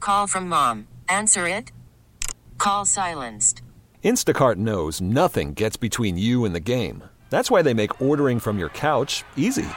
call from mom. Answer it. Call silenced. Instacart knows nothing gets between you and the game. That's why they make ordering from your couch easy.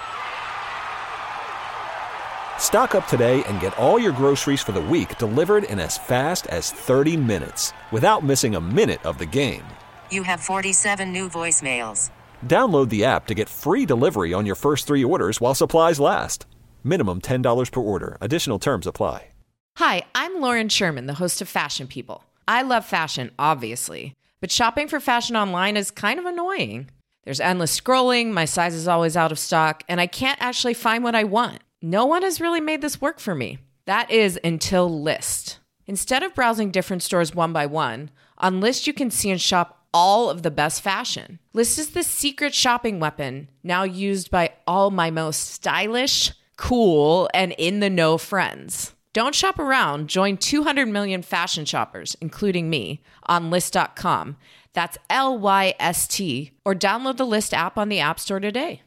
Stock up today and get all your groceries for the week delivered in as fast as 30 minutes without missing a minute of the game. You have 47 new voicemails. Download the app to get free delivery on your first 3 orders while supplies last. Minimum $10 per order. Additional terms apply. Hi, I'm Lauren Sherman, the host of Fashion People. I love fashion, obviously, but shopping for fashion online is kind of annoying. There's endless scrolling, my size is always out of stock, and I can't actually find what I want. No one has really made this work for me. That is until Lyst. Instead of browsing different stores one by one, on Lyst you can see and shop all of the best fashion. Lyst is the secret shopping weapon now used by all my most stylish, cool, and in-the-know friends. Don't shop around. Join 200 million fashion shoppers, including me, on Lyst.com. That's Lyst, or download the Lyst app on the App Store today.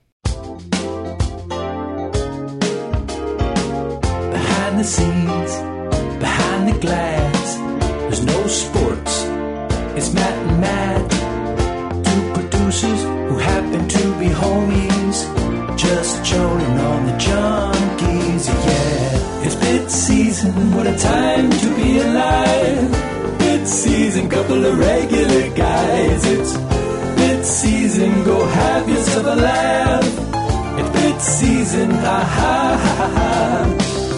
Behind the scenes, behind the glass, there's no sports. It's Matt and Matt, two producers who happen to be homies, just joining on the junkies, yeah. It's bit season, what a time to be alive. Bit season, couple of regular guys. It's bit season, go have yourself a laugh. It's bit season, ha ha ha ha.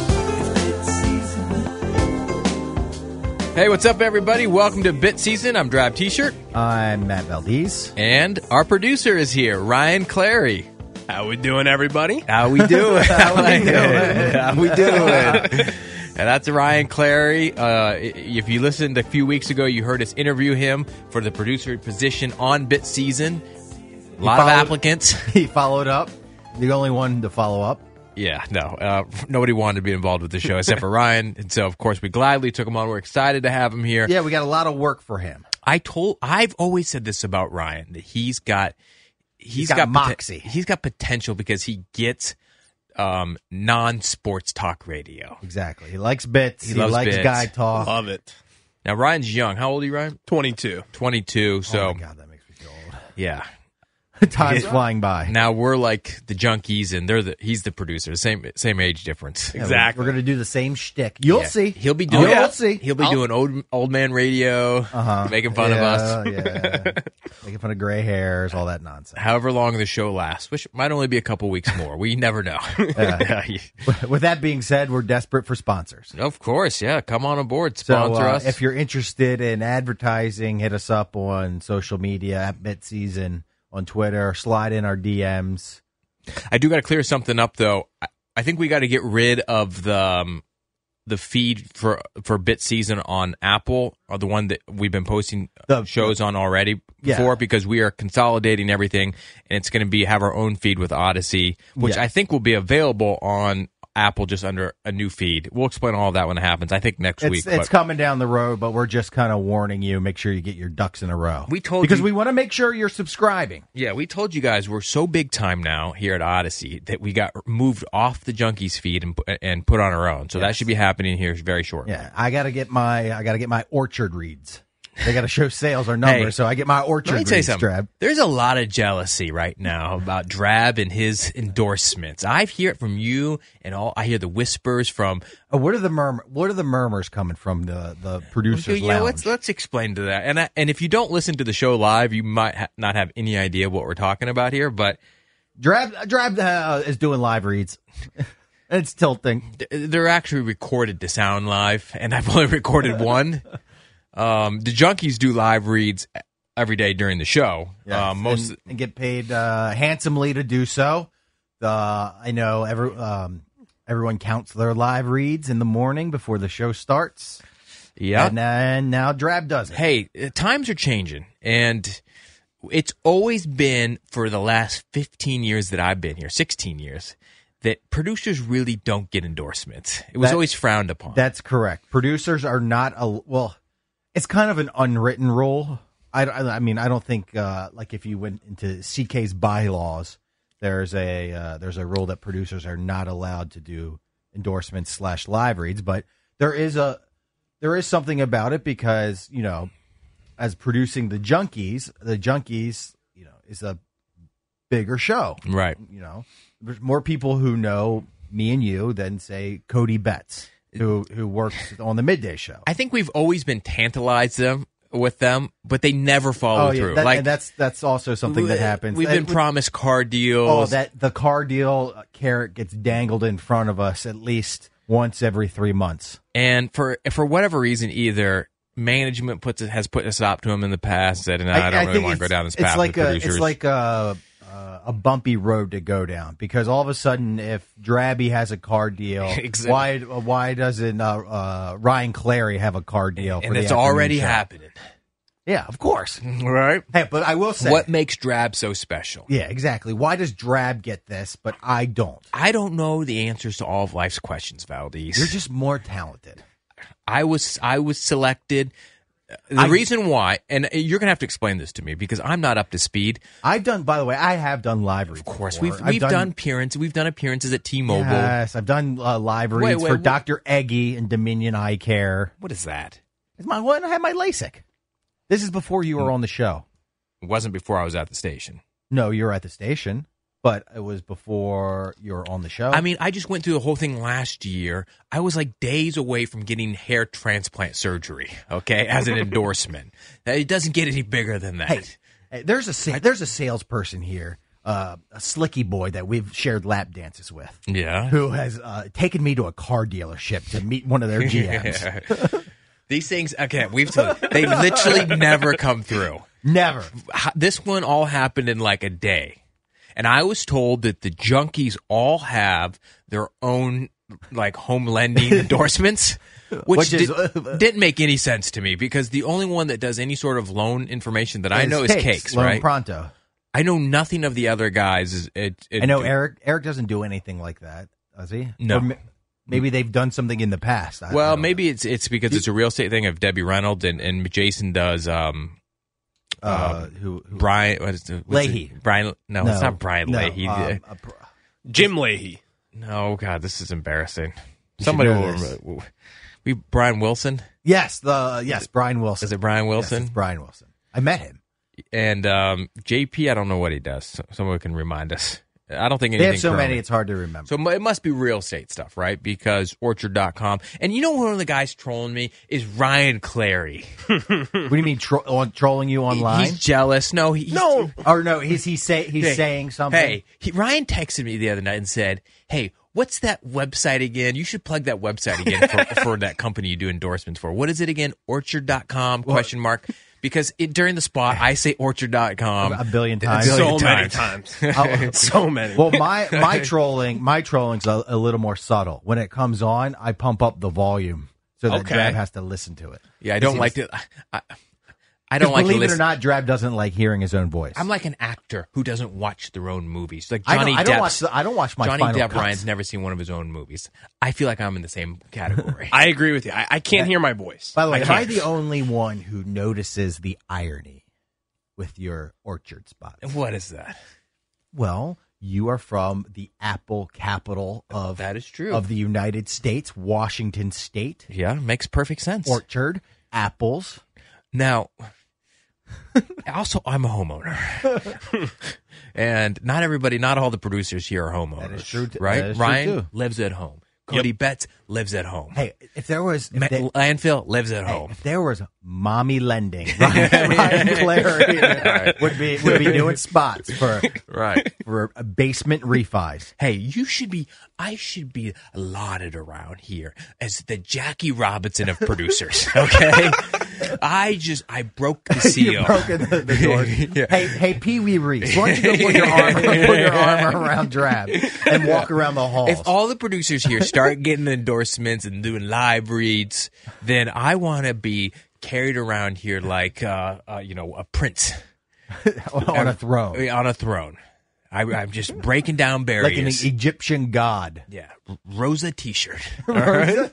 Hey, what's up, everybody? Welcome to Bit Season. I'm Drab T-Shirt. I'm Matt Valdez. And our producer is here, Ryan Clary. How we doing, everybody? How we doing? How we doing? How we doing? And that's Ryan Clary. If you listened a few weeks ago, you heard us interview him for the producer position on Bit Season. A lot of applicants. He followed up. The only one to follow up. Yeah, no. Nobody wanted to be involved with the show except for Ryan. And so, of course, we gladly took him on. We're excited to have him here. Yeah, we got a lot of work for him. I've always said this about Ryan, that he's got moxie. He's got potential because he gets non-sports talk radio. Exactly. He likes bits. He loves likes bits. guy talk. Love it. Now, Ryan's young. How old are you, Ryan? 22. 22. So, Oh my God, that makes me feel old. Yeah. Time's flying by. Now we're like the junkies, and he's the producer. Same age difference. Yeah, Exactly. We're going to do the same shtick. You'll see. He'll be doing. You'll see. He'll be doing old man radio, making fun of us. Yeah. Making fun of gray hairs, all that nonsense. However long the show lasts, which might only be a couple weeks more. We never know. With that being said, we're desperate for sponsors. Of course, yeah. Come on aboard, So sponsor us. if you're interested in advertising, hit us up on social media at BitSeason. On Twitter, slide in our DMs. I do got to clear something up, though. I think we got to get rid of the feed for Bit Season on Apple, or the one that we've been posting shows on already before, because we are consolidating everything, and it's going to have our own feed with Odyssey, which I think will be available on Apple just under a new feed. We'll explain all of that when it happens. I think next week. It's coming down the road, but we're just kind of warning you. Make sure you get your ducks in a row. Because we want to make sure you're subscribing. Yeah, we told you guys we're so big time now here at Odyssey that we got moved off the Junkies feed and put on our own. So that should be happening here very shortly. Yeah, I got to get my Orchard reads. They got to show sales or numbers, so I get my Orchard Let me tell you reads, something. Drab. There's a lot of jealousy right now about Drab and his endorsements. I hear it from you, and I hear the whispers from. What are the murmurs coming from the producers' lounge? Let's explain to that. And if you don't listen to the show live, you might not have any idea what we're talking about here. But Drab is doing live reads. It's tilting. They're actually recorded to sound live, and I've only recorded one. The Junkies do live reads every day during the show. Yes, and get paid handsomely to do so. I know everyone counts their live reads in the morning before the show starts. Yeah, and now Drab does it. Hey, times are changing, and it's always been for the last 15 years that I've been here, 16 years. That producers really don't get endorsements. It was always frowned upon. That's correct. Producers are not it's kind of an unwritten rule. I mean, I don't think like if you went into CK's bylaws, there's a rule that producers are not allowed to do endorsements /live reads, but there is a there is something about it because, you know, as producing the Junkies, you know, is a bigger show. Right. You know, there's more people who know me and you than, say, Cody Betts, who works on the midday show. I think we've always been tantalized with them, but they never follow through. And that's also something that happens. We've been promised car deals. That the car deal carrot gets dangled in front of us at least once every 3 months. And for whatever reason, either management has put a stop to them in the past, said, I don't really want to go down this path with producers. It's like a bumpy road to go down, because all of a sudden, if Drabby has a car deal, exactly. why doesn't Ryan Clary have a car deal? And it's already happening. Yeah, of course. Right. Hey, but I will say, what makes Drab so special? Yeah, exactly. Why does Drab get this, but I don't? I don't know the answers to all of life's questions, Valdez. You're just more talented. I was selected. The reason why, and you're going to have to explain this to me because I'm not up to speed. By the way, I have done live reads. Of course, before. we've done appearances. We've done appearances at T-Mobile. Yes, I've done live reads for Dr. Eggy and Dominion Eye Care. What is that? It's I had my LASIK. This is before you were on the show. It wasn't before I was at the station. No, you were at the station, but it was before you were on the show. I mean, I just went through the whole thing last year. I was like days away from getting hair transplant surgery, okay, as an endorsement. It doesn't get any bigger than that. Hey, there's a salesperson here, a slicky boy that we've shared lap dances with. Yeah. Who has taken me to a car dealership to meet one of their GMs. These things, okay, they literally never come through. Never. This one all happened in like a day. And I was told that the Junkies all have their own like home lending endorsements, which didn't make any sense to me because the only one that does any sort of loan information that I know is Cakes, Loan right? Pronto. I know nothing of the other guys. I know Eric. Eric doesn't do anything like that, does he? No. Maybe they've done something in the past. Well, maybe it's because it's a real estate thing of Debbie Reynolds and Jason does. Who Brian? Leahy. Brian? No, it's not Brian Leahy. Jim Leahy. No, God, this is embarrassing. Somebody will. Brian Wilson. Yes, Brian Wilson. Is it Brian Wilson? Yes, it's Brian Wilson. I met him. And JP, I don't know what he does. Someone can remind us. I don't think anything. They have so currently. many, it's hard to remember. So it must be real estate stuff, right? Because Orchard.com. And you know one of the guys trolling me is Ryan Clary. What do you mean trolling you online? He's jealous. No, he's saying something? Hey, Ryan texted me the other night and said, hey, what's that website again? You should plug that website again for that company you do endorsements for. What is it again? Orchard.com, question mark. Because during the spot, I say Orchard.com a billion times. So many times. So many. Well, my trolling's a little more subtle. When it comes on, I pump up the volume so that Drab has to listen to it. Yeah, I don't like to. I don't like to listen. Believe it or not, Drab doesn't like hearing his own voice. I'm like an actor who doesn't watch their own movies. Like Johnny Depp. I don't watch my Johnny Final Depp. Cuts. Ryan's never seen one of his own movies. I feel like I'm in the same category. I agree with you. I can't hear my voice. By the way, am I the only one who notices the irony with your Orchard spot? What is that? Well, you are from the apple capital of that is true of the United States, Washington State. Yeah, makes perfect sense. Orchard, apples. Now, also, I'm a homeowner. And not all the producers here are homeowners. That is true. Right? That is Ryan true too. Lives at home. Cody Betts lives at home. Hey, if there was... Landfill lives at home. If there was mommy lending, Ryan Clary would be doing spots for basement refis. Hey, I should be lauded around here as the Jackie Robinson of producers, okay? I broke the seal. You broke the door. Yeah. Hey, Pee Wee Reese, why don't you go put your arm around Drab and walk around the halls? If all the producers here start getting endorsements and doing live reads, then I want to be carried around here like a prince on a throne. On a throne. I'm just breaking down barriers like an Egyptian god. Yeah, Rosa T-shirt. All right.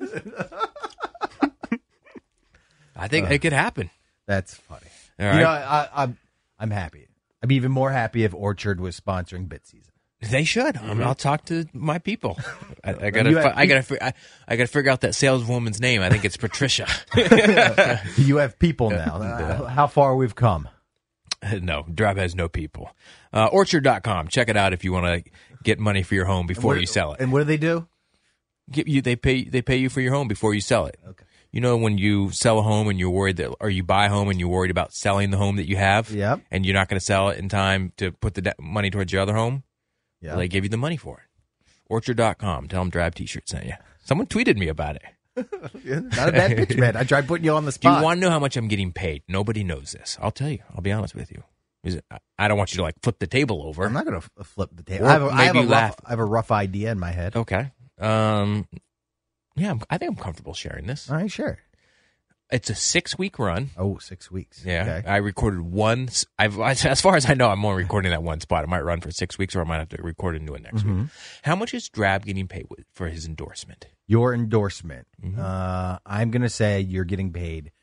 I think it could happen. That's funny. All right. I'm happy. I'd be even more happy if Orchard was sponsoring Bit Season. They should. I'll talk to my people. I You gotta have figure out that saleswoman's name. I think it's Patricia. You have people now. How far we've come. No, Drab has no people. Orchard.com. Check it out if you want to get money for your home before you sell it. And what do they do? They pay you for your home before you sell it. Okay. You know, when you sell a home and you're worried that, or you buy a home and you're worried about selling the home that you have, Yep. and you're not going to sell it in time to put the money towards your other home, Yeah. well, they give you the money for it. Orchard.com. Tell them Drab T-shirt sent you. Someone tweeted me about it. Not a bad pitch, man. I tried putting you on the Do spot. you want to know how much I'm getting paid? Nobody knows this. I'll tell you. I'll be honest with you. I don't want you to like flip the table over. I'm not going to flip the table. Or I laugh. have a rough idea in my head. Okay. Yeah, I think I'm comfortable sharing this. All right, sure. It's a 6-week run. Oh, 6 weeks. Yeah, Okay. I recorded one. As far as I know, I'm only recording that one spot. It might run for 6 weeks, or I might have to record a new one next week. How much is Drab getting paid for his endorsement? Your endorsement. I'm going to say you're getting paid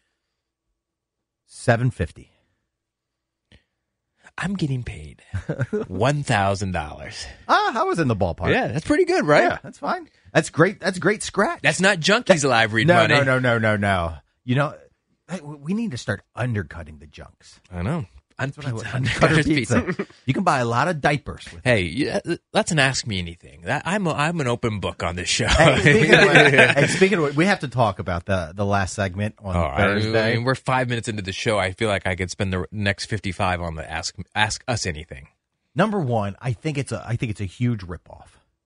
$750. I'm getting paid $1,000. I was in the ballpark. Yeah, that's pretty good, right? Yeah, that's fine. That's great. That's great scratch. That's not Junkies live read no, money. No. You know, we need to start undercutting the junks. I know. Undercutter pizza. You can buy a lot of diapers with Hey, yeah, that's an Ask Me Anything. I'm an open book on this show. Speaking of which, we have to talk about the last segment on Thursday. I mean, we're 5 minutes into the show. I feel like I could spend the next 55 on the Ask Us Anything. Number one, I think it's a huge ripoff.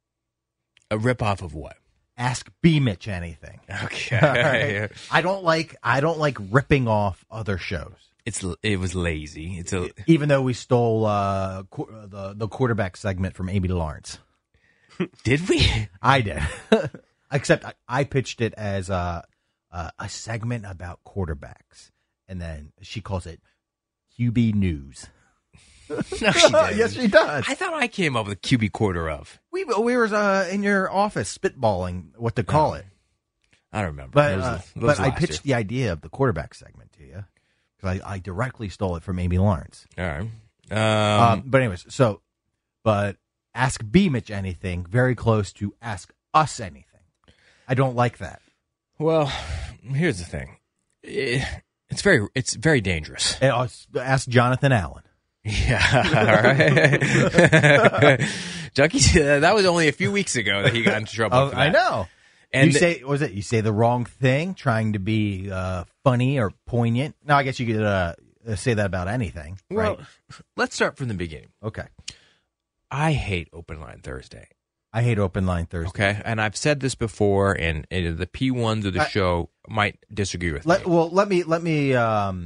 A ripoff of what? Ask B Mitch anything. Okay. Right? I don't like ripping off other shows. It was lazy. Even though we stole the quarterback segment from Amy Lawrence. Did we? I did. Except I pitched it as a segment about quarterbacks, and then she calls it QB News. No, she didn't. Yes, she does. I thought I came up with a QB quarter of. We were in your office spitballing what to call it. I don't remember. But I pitched the idea of the quarterback segment to you because I directly stole it from Amy Lawrence. All right. But anyways, but Ask B Mitch anything very close to Ask Us anything. I don't like that. Well, here's the thing. It's very dangerous. Ask Jonathan Allen. Yeah, all right. Junkie, that was only a few weeks ago that he got into trouble. For that. I know. And you say the wrong thing, trying to be funny or poignant. No, I guess you could say that about anything. Well, right? Let's start from the beginning. Okay. I hate Open Line Thursday. I hate Open Line Thursday. Okay, and I've said this before, and the P1s of the show might disagree with me. Well, let me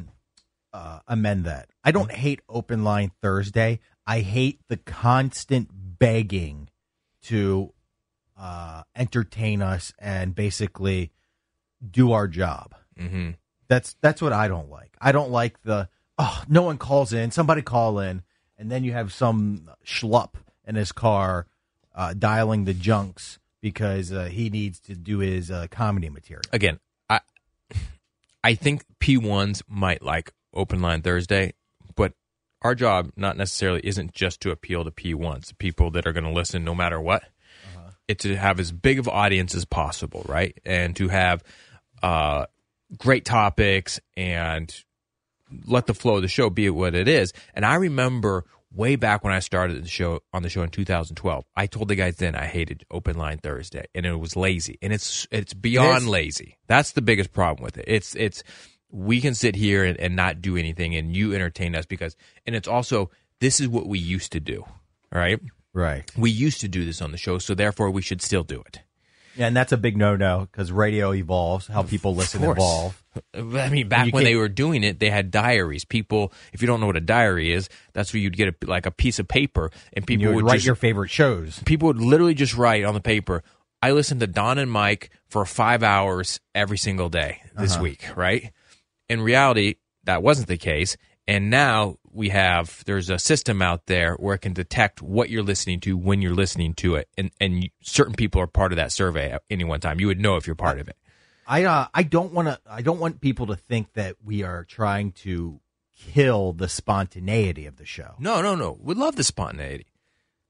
amend that. I don't hate Open Line Thursday. I hate the constant begging to entertain us and basically do our job. Mm-hmm. That's what I don't like. I don't like no one calls in, somebody call in, and then you have some schlup in his car dialing the junks because he needs to do his comedy material. Again, I think P1s might like Open Line Thursday, but our job not necessarily isn't just to appeal to P1s, the people that are going to listen no matter what. It's to have as big of an audience as possible, right? And to have great topics and let the flow of the show be what it is. And I remember way back when I started the show in 2012, I told the guys then I hated Open Line Thursday, and it was lazy, and it's beyond lazy. That's the biggest problem with it. It's we can sit here and not do anything, and you entertain us and it's also this is what we used to do, right? Right. We used to do this on the show, so therefore we should still do it. Yeah, and that's a big no-no because radio evolves. How people listen evolve. I mean, back when they were doing it, they had diaries. People, if you don't know what a diary is, that's where you'd get a piece of paper, and people would write your favorite shows. People would literally just write on the paper, I listened to Don and Mike for 5 hours every single day this week, right? In reality, that wasn't the case. And now there's a system out there where it can detect what you're listening to when you're listening to it. And certain people are part of that survey at any one time. You would know if you're part of it. I don't want people to think that we are trying to kill the spontaneity of the show. No. We'd love the spontaneity.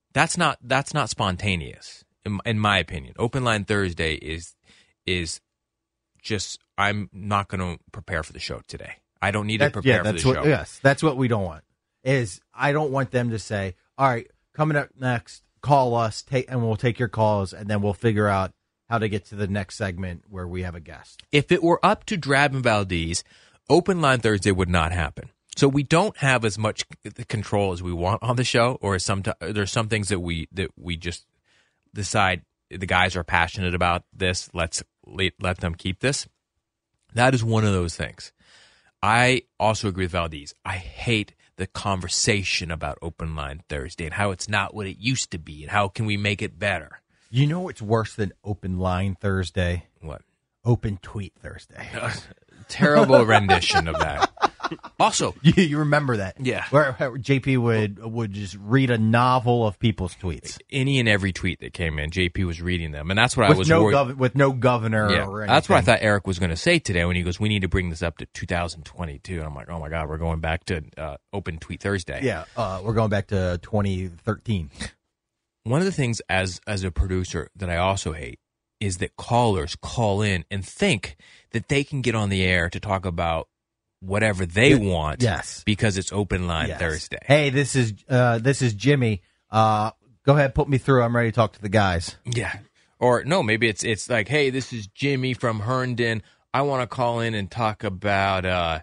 That's not spontaneous, in my opinion. Open Line Thursday is just, I'm not going to prepare for the show today. I don't need to prepare for the show. Yes, that's what we don't want. Is I don't want them to say, all right, coming up next, call us, and we'll take your calls, and then we'll figure out how to get to the next segment where we have a guest. If it were up to Drab and Valdez, Open Line Thursday would not happen. So we don't have as much control as we want on the show, or there's some things that we just decide the guys are passionate about this. Let them keep this. That is one of those things. I also agree with Valdez. I hate the conversation about Open Line Thursday and how it's not what it used to be and how can we make it better. You know what's worse than Open Line Thursday? What? Open Tweet Thursday. Terrible rendition of that. Also, you remember that? Yeah. Where JP would just read a novel of people's tweets. Any and every tweet that came in, JP was reading them, and that's what I was worried. With no governor. Yeah, or anything. That's what I thought Eric was going to say today when he goes, "We need to bring this up to 2022." And I'm like, "Oh my God, we're going back to Open Tweet Thursday." Yeah, we're going back to 2013. One of the things as a producer that I also hate is that callers call in and think that they can get on the air to talk about whatever they want, yes, because it's Open Line Thursday. Hey, this is Jimmy. Go ahead, put me through. I'm ready to talk to the guys. Yeah, or no, maybe it's like, hey, this is Jimmy from Herndon. I want to call in and talk about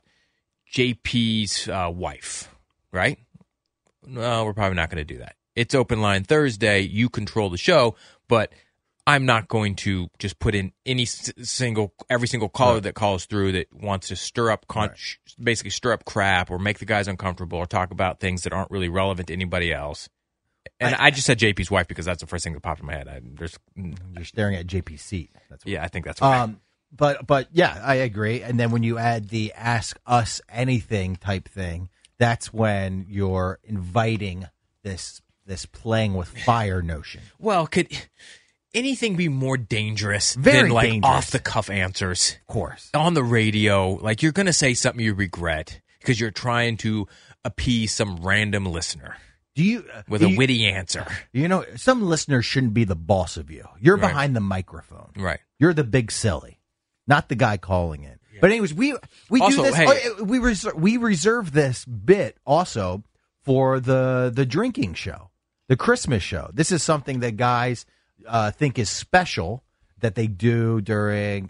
JP's wife, right? No, we're probably not going to do that. It's Open Line Thursday. You control the show, but I'm not going to just put in every single caller that calls through that wants to stir up, basically stir up crap or make the guys uncomfortable or talk about things that aren't really relevant to anybody else. And I just said JP's wife because that's the first thing that popped in my head. You're staring at JP's seat. I think that's right. But yeah, I agree. And then when you add the ask us anything type thing, that's when you're inviting this playing with fire notion. Well, could anything be more dangerous than dangerous. Off-the-cuff answers? Of course. On the radio, like you're going to say something you regret because you're trying to appease some random listener with a witty answer. You know, some listeners shouldn't be the boss of you. You're behind the microphone. Right. You're the big silly, not the guy calling in. Yeah. But anyways, we also, do this. Hey, we reserve this bit also for the drinking show, the Christmas show. This is something that guys think is special that they do during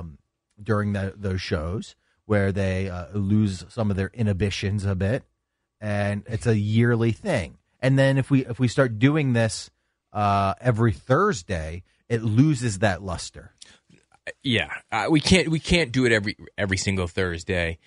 those shows where they lose some of their inhibitions a bit, and it's a yearly thing. And then if we start doing this every Thursday, it loses that luster. Yeah, we can't do it every single Thursday.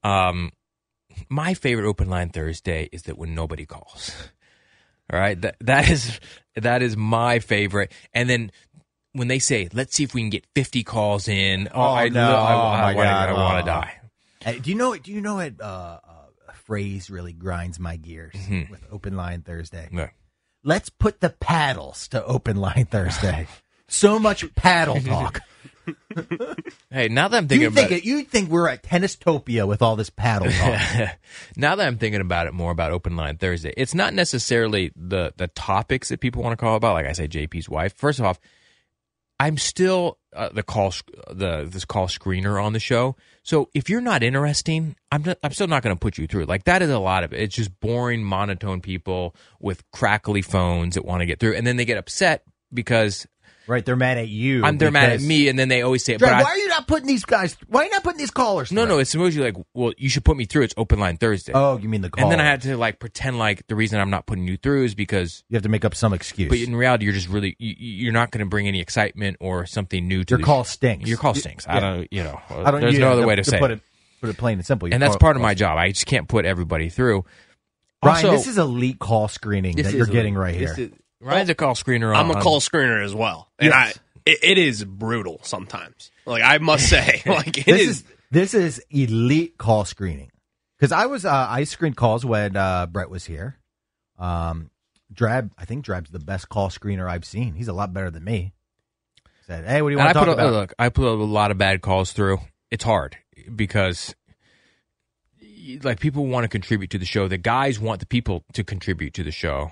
My favorite Open Line Thursday is that when nobody calls. All right, that is my favorite. And then when they say, "Let's see if we can get 50 calls in," I want to die. Do you know what phrase really grinds my gears with Open Line Thursday? Yeah. Let's put the paddles to Open Line Thursday. So much paddle talk. Hey, now that I'm thinking about it, you think we're at Tennistopia with all this paddle talk. Now that I'm thinking about it more about Open Line Thursday, it's not necessarily the topics that people want to call about. Like I say, JP's wife. First off, I'm still this call screener on the show. So if you're not interesting, I'm still not going to put you through. Like that is a lot of it. It's just boring, monotone people with crackly phones that want to get through, and then they get upset because. Right, they're mad at you. They're mad at me, and then they always say, "Why are you not putting these guys? Why are you not putting these callers through?" No, it's usually like, "Well, you should put me through. It's Open Line Thursday." Oh, you mean the call? And then I had to like pretend like the reason I'm not putting you through is because you have to make up some excuse. But in reality, you're just really you're not going to bring any excitement or something new to your call stinks. Your call stinks. Yeah. There's no other way to say it. Put it plain and simple. And that's part of my job. I just can't put everybody through. Ryan, this is elite call screening that you're getting right here. Ryan's a call screener. I'm a call screener as well, and it is brutal sometimes. Like I must say, This is elite call screening. Because I screened calls when Brett was here. I think Drab's the best call screener I've seen. He's a lot better than me. Said, hey, what do you want to talk about? Look, I put a lot of bad calls through. It's hard because like people want to contribute to the show. The guys want the people to contribute to the show.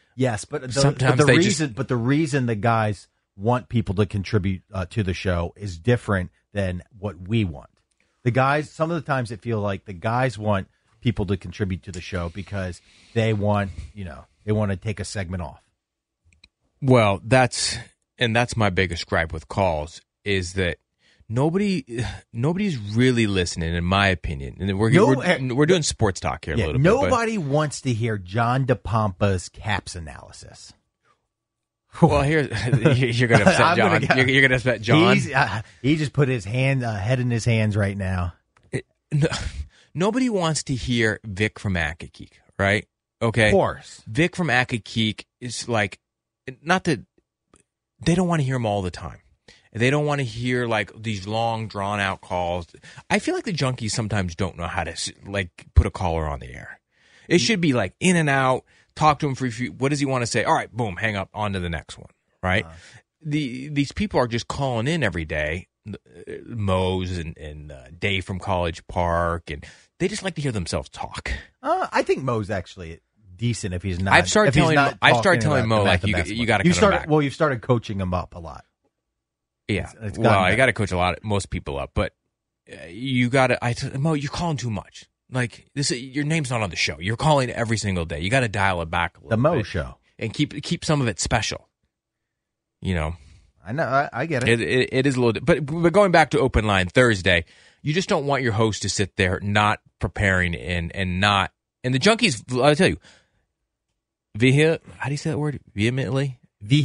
Yes, but Sometimes the they reason, but the reason the guys want people to contribute to the show is different than what we want. The guys, some of the times, it feel like the guys want people to contribute to the show because they want, they want to take a segment off. Well, that's my biggest gripe with calls is that nobody's really listening, in my opinion. And we're doing sports talk here a little bit. Nobody wants to hear John DePompa's caps analysis. Well, you're going to upset John. You're going to upset John. He just put his head in his hands right now. Nobody wants to hear Vic from Accokeek, right? Okay. Of course. Vic from Accokeek is like, not that they don't want to hear him all the time. They don't want to hear like these long, drawn out calls. I feel like the junkies sometimes don't know how to like put a caller on the air. It should be like in and out. Talk to him for a few. What does he want to say? All right, boom, hang up. On to the next one. Right. These people are just calling in every day. Mose and Dave from College Park, and they just like to hear themselves talk. I think Mo's actually decent if he's not. I've started telling Mo like you got to cut him back. Well, you've started coaching him up a lot. Yeah, you got to coach most people up, but you got to. Mo, you're calling too much. Like this, your name's not on the show. You're calling every single day. You got to dial it back a little. The Mo bit show, and keep some of it special. I know. I get it. It is a little, but going back to Open Line Thursday, you just don't want your host to sit there not preparing and not. And the junkies, I'll tell you, how do you say that word? Vehemently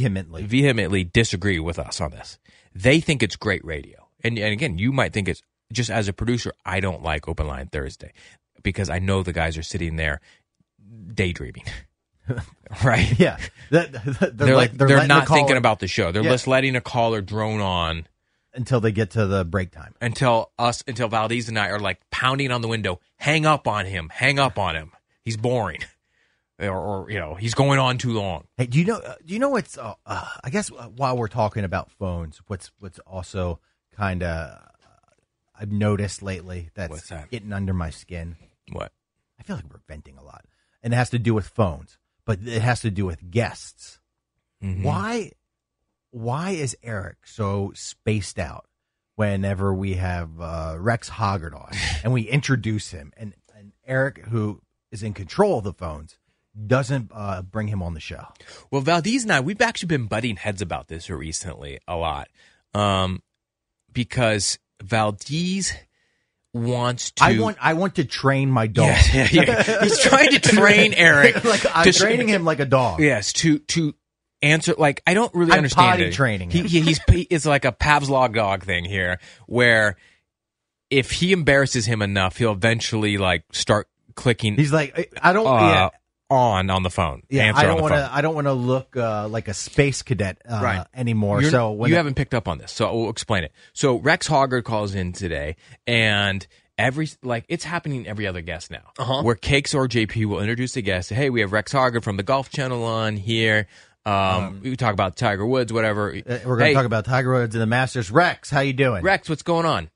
disagree with us on this. They think it's great radio. And again, you might think it's just as a producer, I don't like Open Line Thursday because I know the guys are sitting there daydreaming. Right? Yeah. They're not thinking about the show. They're just letting a caller drone on until they get to the break time. Until Valdez and I are like pounding on the window, hang up on him. He's boring. Or he's going on too long. Hey, do you know what's I guess while we're talking about phones, what's also kind of I've noticed lately that's getting under my skin. What? I feel like we're venting a lot. And it has to do with phones, but it has to do with guests. Mm-hmm. Why is Eric so spaced out whenever we have Rex Hoggard on and we introduce him and Eric, who is in control of the phones, doesn't bring him on the show? Well, Valdez and I, we've actually been butting heads about this recently a lot because Valdez wants to. I want to train my dog. Yeah. He's trying to train Eric. I'm training him like a dog. Yes, to answer. Like I don't really understand potty training him. It's like a Pavlov dog thing here, where if he embarrasses him enough, he'll eventually like start clicking. He's like, I don't. On the phone. Yeah, I don't want to look like a space cadet anymore. You haven't picked up on this, so we'll explain it. So Rex Hoggard calls in today, and it's happening every other guest now. Where Cakes or JP will introduce the guest. Say, hey, we have Rex Hoggard from the Golf Channel on here. We talk about Tiger Woods, whatever. We're going to talk about Tiger Woods and the Masters. Rex, how you doing? Rex, what's going on?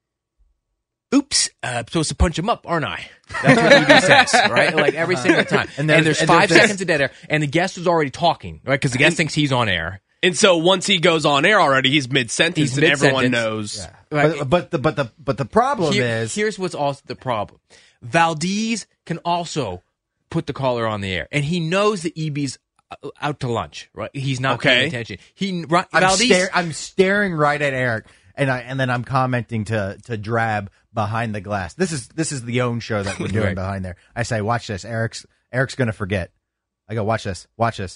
Oops, I'm supposed to punch him up, aren't I? That's what EB says, right? Like every single time. And there's 5 seconds of dead air, and the guest is already talking, right? Because the guest thinks he's on air. And so once he goes on air already, he's mid-sentence, and everyone knows. Yeah. Right. But the problem is... Here's what's also the problem. Valdez can also put the caller on the air, and he knows that EB's out to lunch, right? He's not paying attention. I'm staring right at Eric. And then I'm commenting to Drab behind the glass. This is the own show that we're doing behind there. I say, watch this. Eric's gonna forget. I go, watch this.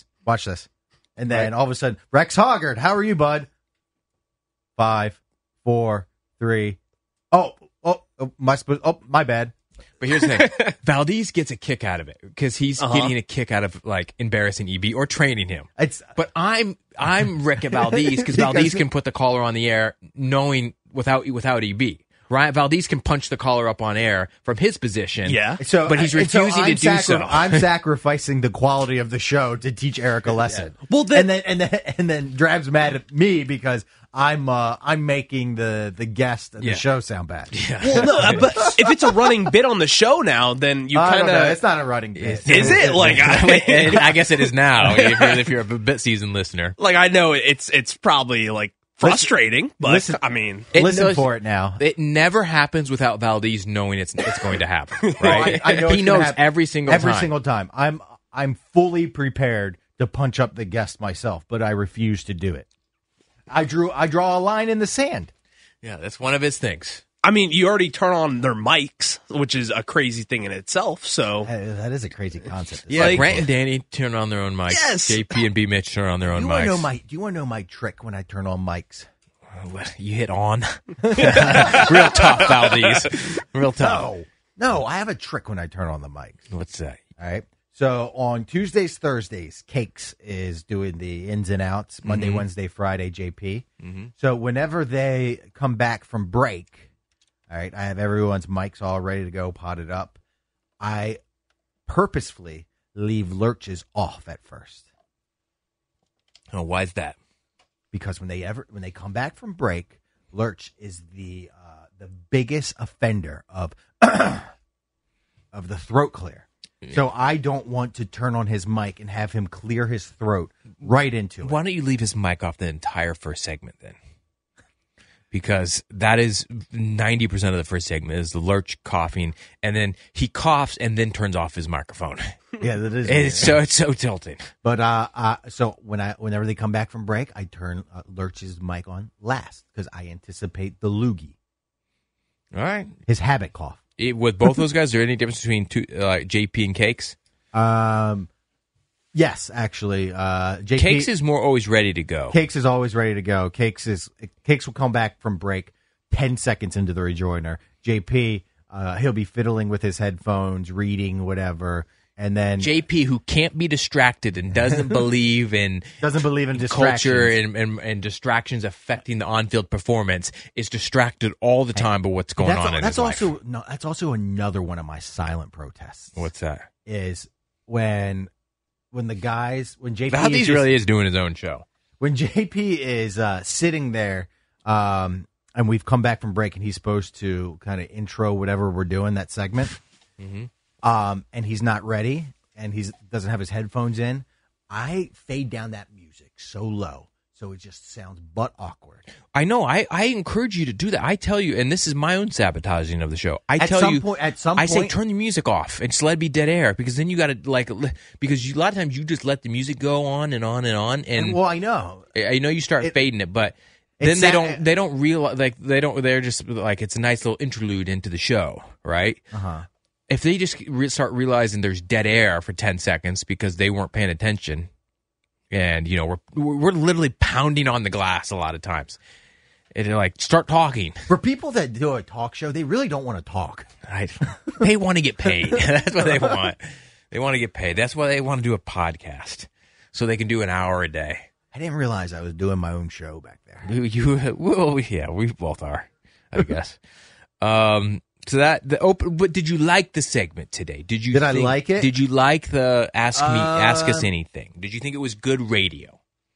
And then all of a sudden, Rex Hoggard, how are you, bud? 5, 4, 3. My bad. But here's the thing. Valdez gets a kick out of it because he's getting a kick out of like embarrassing EB or training him. But I'm Rick at Valdez because Valdez can put the caller on the air knowing without EB. Ryan Valdez can punch the caller up on air from his position. Yeah. But he's refusing to do so. I'm sacrificing the quality of the show to teach Eric a lesson. Yeah. Well, then, and then Drab's mad at me because I'm making the guest and the show sound bad. Yeah. well, no, but if it's a running bit on the show now, then you I kind don't know. of. It's not a running bit. Is it? Like, I guess it is now. If you're a bit seasoned listener, like I know it's probably like frustrating, but listen, I mean, listen for it now. It never happens without Valdez knowing it's going to happen. Right? I know he knows every single time. I'm fully prepared to punch up the guest myself, but I refuse to do it. I draw a line in the sand. Yeah, that's one of his things. I mean, you already turn on their mics, which is a crazy thing in itself. So That is a crazy concept. Yeah, Like- Grant and Danny turn on their own mics. Yes. JP and B Mitch turn on their own Do mics. you want to know my trick when I turn on mics? You hit on. Real tough, Valdez. Real tough. No, I have a trick when I turn on the mics. What's that? All right. So on Tuesdays, Thursdays, Cakes is doing the ins and outs. Monday, Wednesday, Friday, JP. So whenever they come back from break, all right, I have everyone's mics all ready to go, potted up. I purposefully leave lurches off at first Oh, why is that? because when they come back from break, lurch is the biggest offender of of the throat clear. So I don't want to turn on his mic and have him clear his throat right into it. Why don't you leave his mic off the entire first segment then? Because that is 90% of the first segment is the lurch coughing, and then he coughs and then turns off his microphone. Yeah, that is. It's so tilting. But so whenever they come back from break, I turn Lurch's mic on last because I anticipate the loogie, All right. his habit cough. With both those guys, is there any difference between JP and Cakes? Yes, actually, JP, Cakes is more always ready to go. Cakes is always ready to go. Cakes will come back from break 10 seconds into the rejoiner. JP, he'll be fiddling with his headphones, reading whatever, and then JP, who can't be distracted and doesn't believe in distractions. culture and distractions affecting the on-field performance, is distracted all the time by what's going on in his life. That's also another one of my silent protests. What's that? Is when JP Valdez really is doing his own show. When JP is sitting there, and we've come back from break, and he's supposed to kind of intro whatever we're doing that segment, and he's not ready, and he doesn't have his headphones in, I fade down that music so low, so it just sounds butt awkward. I know. I encourage you to do that. I tell you, and this is my own sabotaging of the show. I say turn the music off and just let it be dead air, because then you got to because a lot of times you just let the music go on and on and on. And well, I know you start fading it, but then they don't realize they're just like, it's a nice little interlude into the show, right? If they just start realizing there's dead air for 10 seconds because they weren't paying attention. And, we're literally pounding on the glass a lot of times. And they're like, start talking. For people that do a talk show, they really don't want to talk. They want to get paid. That's what they want. They want to get paid. That's why they want to do a podcast, so they can do an hour a day. I didn't realize I was doing my own show back there. We both are, I guess. But did you like the segment today? Did I like it? Did you like the ask us anything? Did you think it was good radio?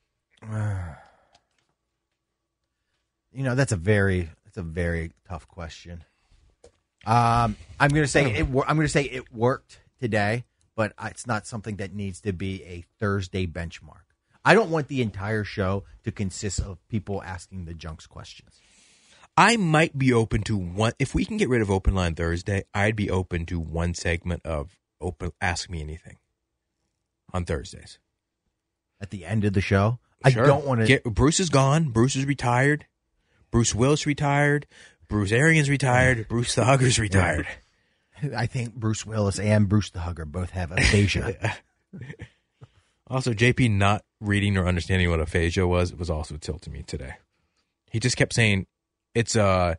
That's a very tough question. I'm going to say it worked today, but it's not something that needs to be a Thursday benchmark. I don't want the entire show to consist of people asking the Junks questions. I might be open to one. If we can get rid of Open Line Thursday, I'd be open to one segment of Ask Me Anything on Thursdays. At the end of the show? Sure. I don't want to. Bruce is gone. Bruce is retired. Bruce Willis retired. Bruce Arians retired. Bruce the Hugger's retired. I think Bruce Willis and Bruce the Hugger both have aphasia. Also, JP not reading or understanding what aphasia was also tilting me today. He just kept saying it's a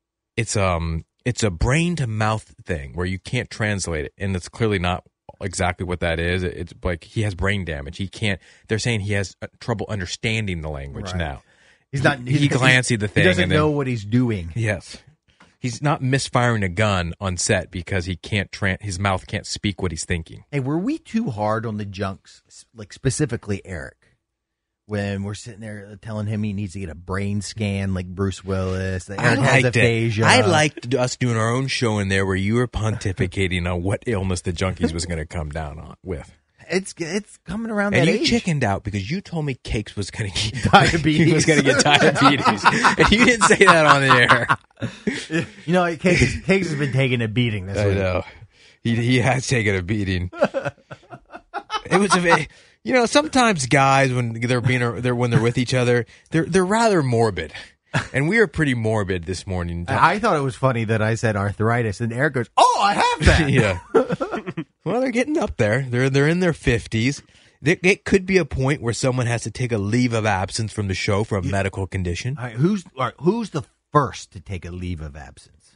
brain to mouth thing where you can't translate it, and it's clearly not exactly what that is. It's like he has brain damage. He can't. They're saying he has trouble understanding the language now. He's not. He glanced at the thing. He doesn't and then, know what he's doing. Yes. He's not misfiring a gun on set because he can't. His mouth can't speak what he's thinking. Hey, were we too hard on the junks, like specifically Eric, when we're sitting there telling him he needs to get a brain scan like Bruce Willis? That Eric has aphasia. I liked us doing our own show in there where you were pontificating on what illness the Junkies was going to come down on with. It's coming around and that you age. chickened out because you told me Cakes was going to get Diabetes. He was going to get diabetes, and you didn't say that on the air. You know, Cakes has been taking a beating this week. I know he has taken a beating. It was sometimes guys when when they're with each other, they're rather morbid. And we were pretty morbid this morning. I thought it was funny that I said arthritis, and Eric goes, "Oh, I have that." Yeah. Well, they're getting up there. They're in their 50s. It could be a point where someone has to take a leave of absence from the show for a medical condition. All right, who's the first to take a leave of absence?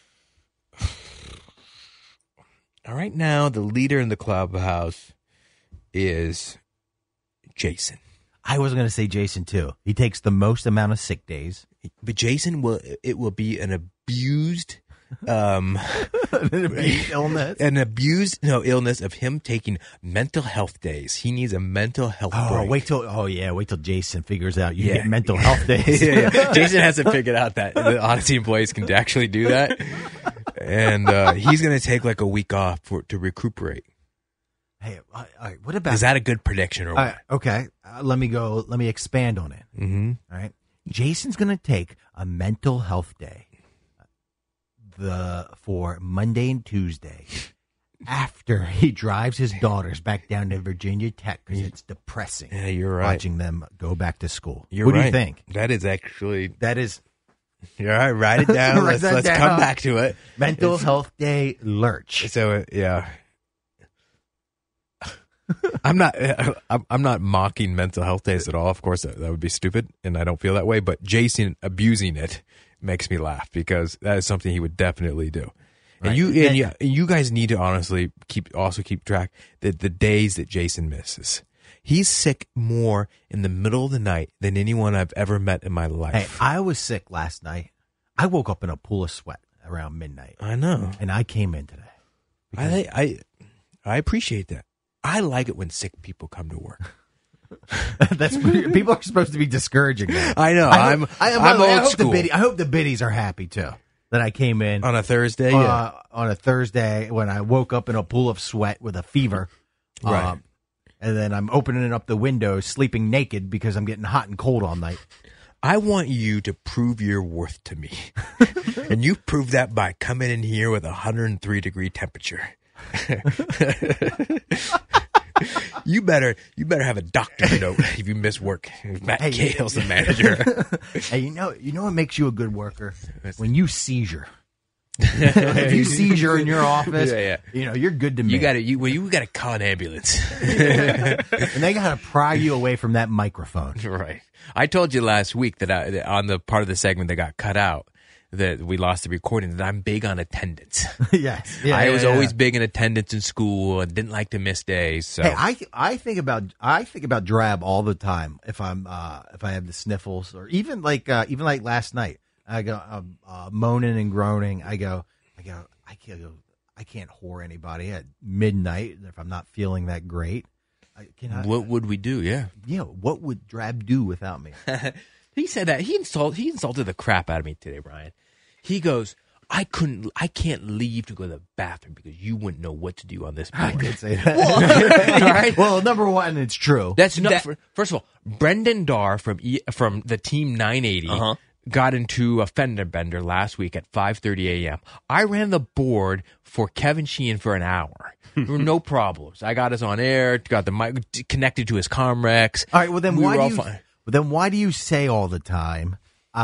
All right, now the leader in the clubhouse is Jason. I was going to say Jason too. He takes the most amount of sick days. But Jason will be an abused illness. An abused illness of him taking mental health days. He needs a mental health break. Wait till Jason figures out you get mental health days. Yeah. Jason hasn't figured out that the Odyssey employees can actually do that. And he's going to take like a week off to recuperate. Hey, all right, what about... Is that a good prediction or what? Okay, let me expand on it. Mm-hmm. All right. Jason's going to take a mental health day for Monday and Tuesday after he drives his daughters back down to Virginia Tech because it's depressing. Yeah, you're right. Watching them go back to school. What do you think? That is actually... That is... You're all right. Write it down. Let's come back to it. Mental Health Day Lurch. So, yeah. I'm not mocking mental health days at all. Of course, that would be stupid, and I don't feel that way. But Jason abusing it makes me laugh because that is something he would definitely do. Right. And you guys need to honestly keep track that the days that Jason misses. He's sick more in the middle of the night than anyone I've ever met in my life. Hey, I was sick last night. I woke up in a pool of sweat around midnight. I know, and I came in today. I appreciate that. I like it when sick people come to work. People are supposed to be discouraging that. I know. I'm old school. I hope the biddies are happy too that I came in on a Thursday. On a Thursday when I woke up in a pool of sweat with a fever, right? And then I'm opening up the window, sleeping naked because I'm getting hot and cold all night. I want you to prove your worth to me, and you prove that by coming in here with 103-degree temperature. You better have a doctor's note if you miss work. Matt Gale's the manager. Hey, you know what makes you a good worker? When you seizure. If you seizure in your office, you're good to me. You got to call an ambulance, and they got to pry you away from that microphone. Right. I told you last week that on the part of the segment that got cut out, that we lost the recording, that I'm big on attendance. Yes. I was always big in attendance in school and didn't like to miss days. So hey, I think about Drab all the time if I have the sniffles, or even like last night. I go moaning and groaning. I can't whore anybody at midnight if I'm not feeling that great. What would we do? Yeah. What would Drab do without me? He said that he insulted the crap out of me today, Brian. He goes, I can't leave to go to the bathroom because you wouldn't know what to do on this board. I did say that. All right. Well, number one, it's true. First of all, Brendan Darr from the Team 980 got into a fender bender last week at 5:30 a.m. I ran the board for Kevin Sheehan for an hour. There were no problems. I got us on air, got the mic connected to his Comrex. All right. Well, then why do you say all the time,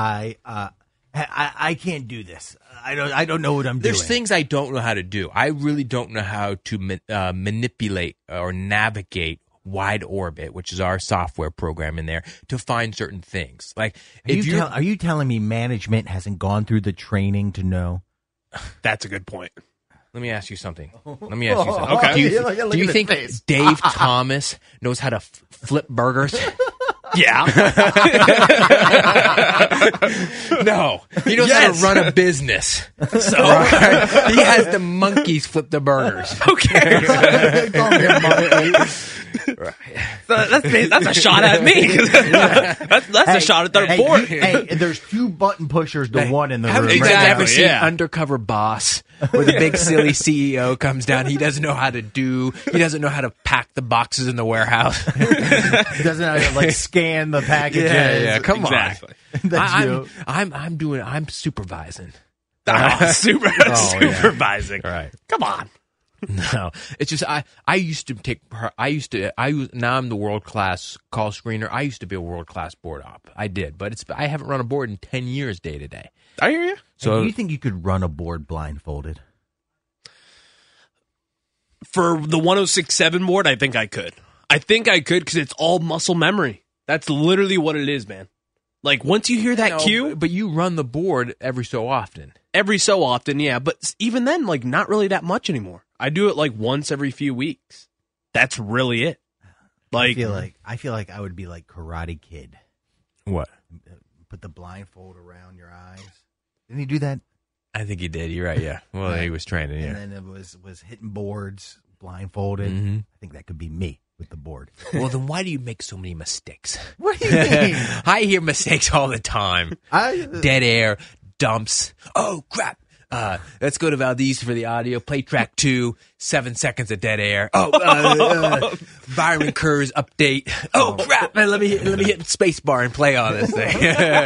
I can't do this. I don't know what I'm doing. There's things I don't know how to do. I really don't know how to manipulate or navigate Wide Orbit, which is our software program in there, to find certain things. Like, are you telling me management hasn't gone through the training to know? That's a good point. Let me ask you something. Okay. Do you think Dave Thomas knows how to flip burgers? Yeah. No, he knows how to run a business. So he has the monkeys flip the burgers. Okay. That's a shot at me. That's a shot at their board. Hey, there's 2 button pushers to one in the room. You Exactly, guys ever seen yeah. Undercover Boss, where the big silly CEO comes down? He doesn't know how to pack the boxes in the warehouse. Doesn't have to, like, scan the packages. Yeah, come Exactly. That's you. I'm supervising. Supervising. Right. Come on. No, it's just I used to take. Now I'm the world class call screener. I used to be a world class board op. I did, but I haven't run a board in 10 years day to day. I hear you. So Do you think you could run a board blindfolded? For the 106.7 board, I think I could. Because it's all muscle memory. That's literally what it is, man. Like, once you hear that cue, but you run the board every so often. every so often, yeah. But even then, like, not really that much anymore. I do it like once every few weeks. That's really it. Like, I feel like I would be like Karate Kid. What? Put the blindfold around your eyes. Didn't he do that? I think he did. You're right. Yeah. Well, he was training. Yeah. And then it was hitting boards blindfolded. Mm-hmm. I think that could be me with the board. Well, then why do you make so many mistakes? What do you mean? I hear mistakes all the time. Dead air, dumps. Oh, crap. Let's go to Valdez for the audio. Play track 2, 7 seconds of dead air. Byron Kerr's update. Oh, crap. Man, let me hit space bar and play on this thing.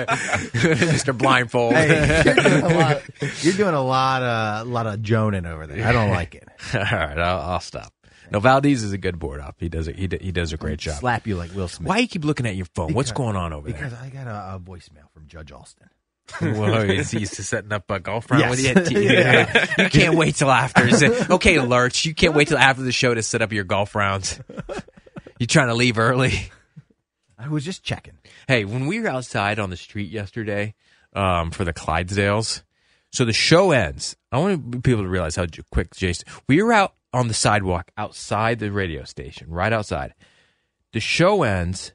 Mr. Blindfold. Hey, you're doing a lot of joning over there. I don't like it. All right, I'll stop. No, Valdez is a good board op. He does a great job. Slap you like Will Smith. Why you keep looking at your phone? What's going on over there? Because I got a voicemail from Judge Alston. Well, he's used to setting up a golf round with you. Yes. You can't wait till after. Okay, Lurch, you can't wait till after the show to set up your golf rounds. You trying to leave early? I was just checking. Hey, when we were outside on the street yesterday for the Clydesdales, so the show ends. I want people to realize how quick Jason. We were out on the sidewalk outside the radio station, right outside. The show ends.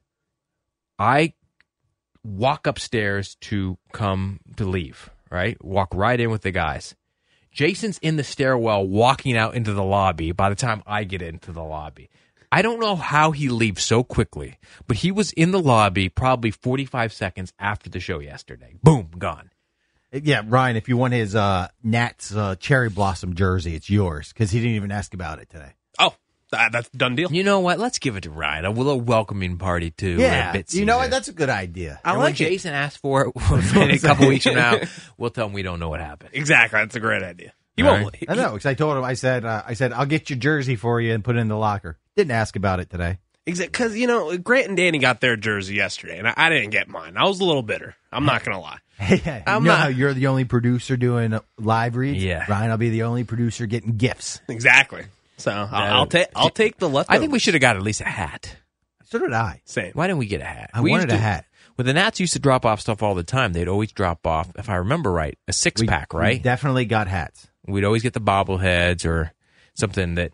I walk upstairs to leave, right? Walk right in with the guys. Jason's in the stairwell walking out into the lobby by the time I get into the lobby. I don't know how he leaves so quickly, but he was in the lobby probably 45 seconds after the show yesterday. Boom, gone. Yeah, Ryan, if you want his Nats cherry blossom jersey, it's yours because he didn't even ask about it today. oh, that's a done deal. You know what? Let's give it to Ryan. A little welcoming party to Yeah, Bit you know what? season. That's a good idea. And when Jason asked for it in a couple weeks from now, we'll tell him we don't know what happened. Exactly. That's a great idea. He All won't. right. I know because I told him. I said, I'll get your jersey for you and put it in the locker. Didn't ask about it today. Because, Grant and Danny got their jersey yesterday, and I didn't get mine. I was a little bitter. I'm not going to lie. Hey, I'm you know not- how you're the only producer doing live reads? Yeah. Ryan, I'll be the only producer getting gifts. Exactly. So I'll take the leftovers. I think we should have got at least a hat. So did I. Same. Why didn't we get a hat? I We wanted used a to- hat. Well, the Nats used to drop off stuff all the time. They'd always drop off, if I remember right, a six-pack, We right? definitely got hats. We'd always get the bobbleheads or something that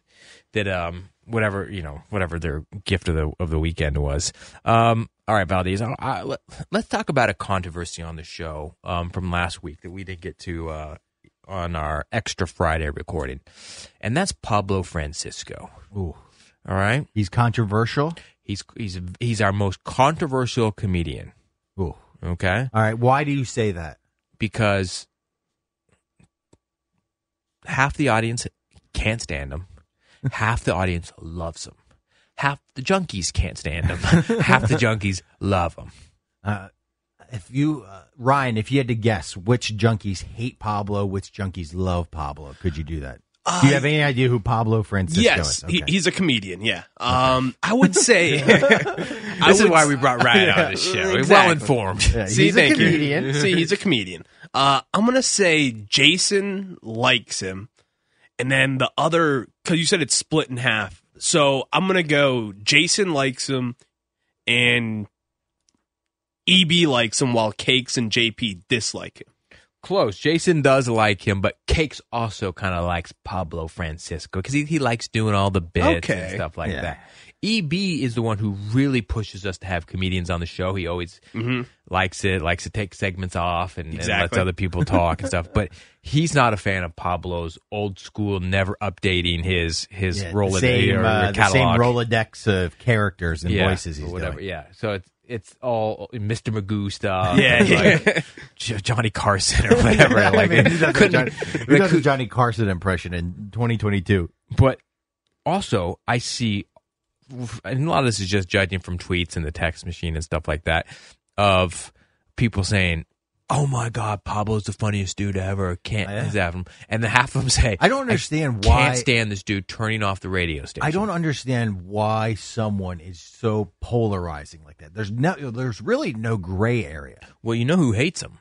whatever their gift of the weekend was. All right, Valdez, let's talk about a controversy on the show from last week that we didn't get to on our extra Friday recording, and that's Pablo Francisco. Ooh. All right, He's controversial. he's our most controversial comedian. Ooh. Okay, All right. Why do you say that? because half the audience can't stand him, half the audience loves him, half the junkies can't stand him, half the junkies love him. Ryan, if you had to guess which junkies hate Pablo, which junkies love Pablo, could you do that? Do you have any idea who Pablo Francisco Yes, is? Okay. he's a comedian. Yeah. I would say This is why we brought Ryan on the show. We're Exactly. well informed. Yeah, See, he's a thank you. comedian. See, he's a comedian. I'm gonna say Jason likes him, and then the other, because you said it's split in half. So I'm gonna go Jason likes him, and EB likes him, while Cakes and JP dislike him. Close. Jason does like him, but Cakes also kind of likes Pablo Francisco because he likes doing all the bits and Okay. stuff like Yeah. that. EB is the one who really pushes us to have comedians on the show. He always likes to take segments off and lets other people talk and stuff. But he's not a fan of Pablo's old school, never updating his Rolodex the same catalog. Rolodex of characters and voices he's whatever. doing. Yeah, so it's all Mr. Magoo stuff. Yeah. Johnny Carson or whatever. Like, Who does a Johnny Carson impression in 2022? But also, I see, and a lot of this is just judging from tweets and the text machine and stuff like that, of people saying, "Oh my God, Pablo's the funniest dude ever." And then half of them say, "I don't understand I why can't stand this dude turning off the radio station." I don't understand why someone is so polarizing like that. There's really no gray area. Well, you know who hates him?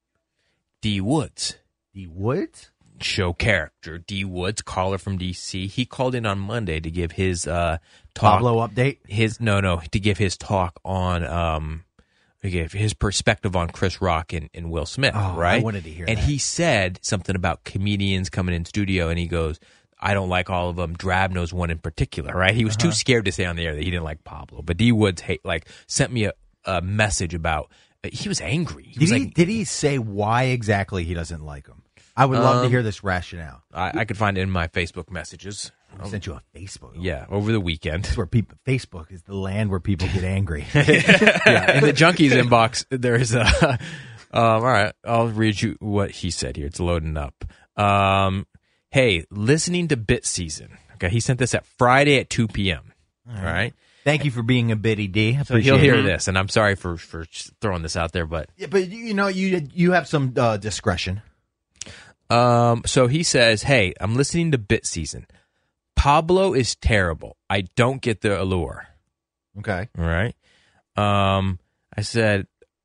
D. Woods. D. Woods? Show character. D. Woods, caller from D.C. He called in on Monday to give his talk. Pablo update? To give his talk on his perspective on Chris Rock and Will Smith, right? I wanted to hear and that. he said something about comedians coming in studio, and he goes, "I don't like all of them. Drab knows one in particular," right? He was too scared to say on the air that he didn't like Pablo. But D. Woods sent me a message about he was angry. Did he say why exactly he doesn't like him? I would love to hear this rationale. I could find it in my Facebook messages. I sent you a Facebook. Yeah, over the weekend. That's where Facebook is the land where people get angry. Yeah, in the Junkies inbox, there's a. All right, I'll read you what he said here. It's loading up. Hey, listening to Bit Season. Okay, he sent this at Friday at 2 p.m. All right. Thank you for being a bitty D. So he'll hear this, and I'm sorry for throwing this out there, but you have some discretion. So he says, "Hey, I'm listening to Bit Season. Pablo is terrible. I don't get the allure." Okay. All right. I said,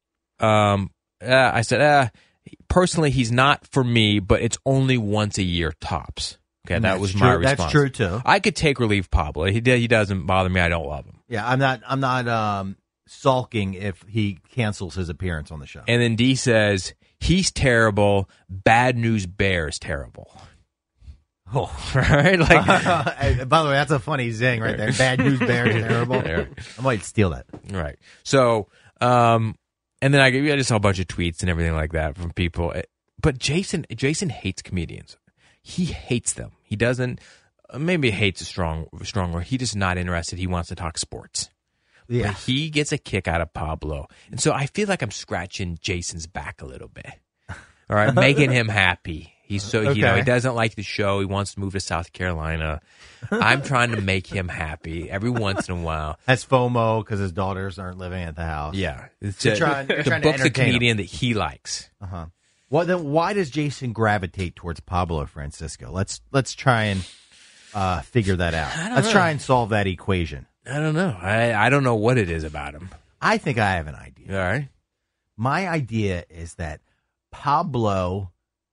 personally, he's not for me, but it's only once a year tops. Okay, that was my response. That's true too. I could take or leave Pablo. He doesn't bother me. I don't love him. Yeah, I'm not sulking if he cancels his appearance on the show. And then D says, he's terrible. Bad News Bear is terrible. Oh, right. By the way, that's a funny zing right there. Bad News Bear is terrible. I might steal that. Right. So, and then I got just a whole bunch of tweets and everything like that from people. But Jason hates comedians. He hates them. He doesn't. Maybe hates a strong word. He just not interested. He wants to talk sports. Yeah. But he gets a kick out of Pablo, and so I feel like I'm scratching Jason's back a little bit. All right, making him happy. He's he doesn't like the show. He wants to move to South Carolina. I'm trying to make him happy every once in a while. Has FOMO because his daughters aren't living at the house. Yeah, You're trying to book's a entertain comedian that he likes. Uh-huh. Well, then why does Jason gravitate towards Pablo Francisco? Let's try and figure that out. Let's try and solve that equation. I don't know. I don't know what it is about him. I think I have an idea. All right. My idea is that Pablo's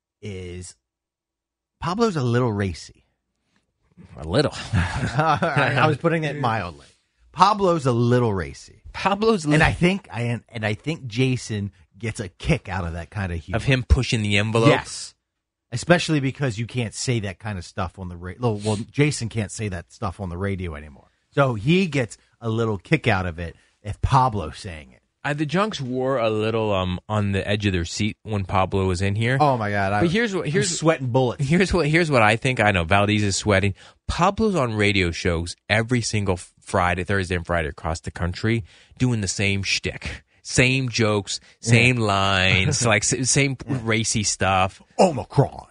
a little racy. A little. I was putting it mildly. Pablo's a little racy. And I think Jason gets a kick out of that kind of humor. Of him pushing the envelope? Yes. Especially because you can't say that kind of stuff on the radio. Well, Jason can't say that stuff on the radio anymore. So he gets a little kick out of it if Pablo's saying it. The Junks were a little on the edge of their seat when Pablo was in here. Oh my God! But here's sweating bullets. Here's what I think. I know Valdez is sweating. Pablo's on radio shows every single Thursday and Friday across the country, doing the same shtick, same jokes, same lines, like same racy stuff. Omicron,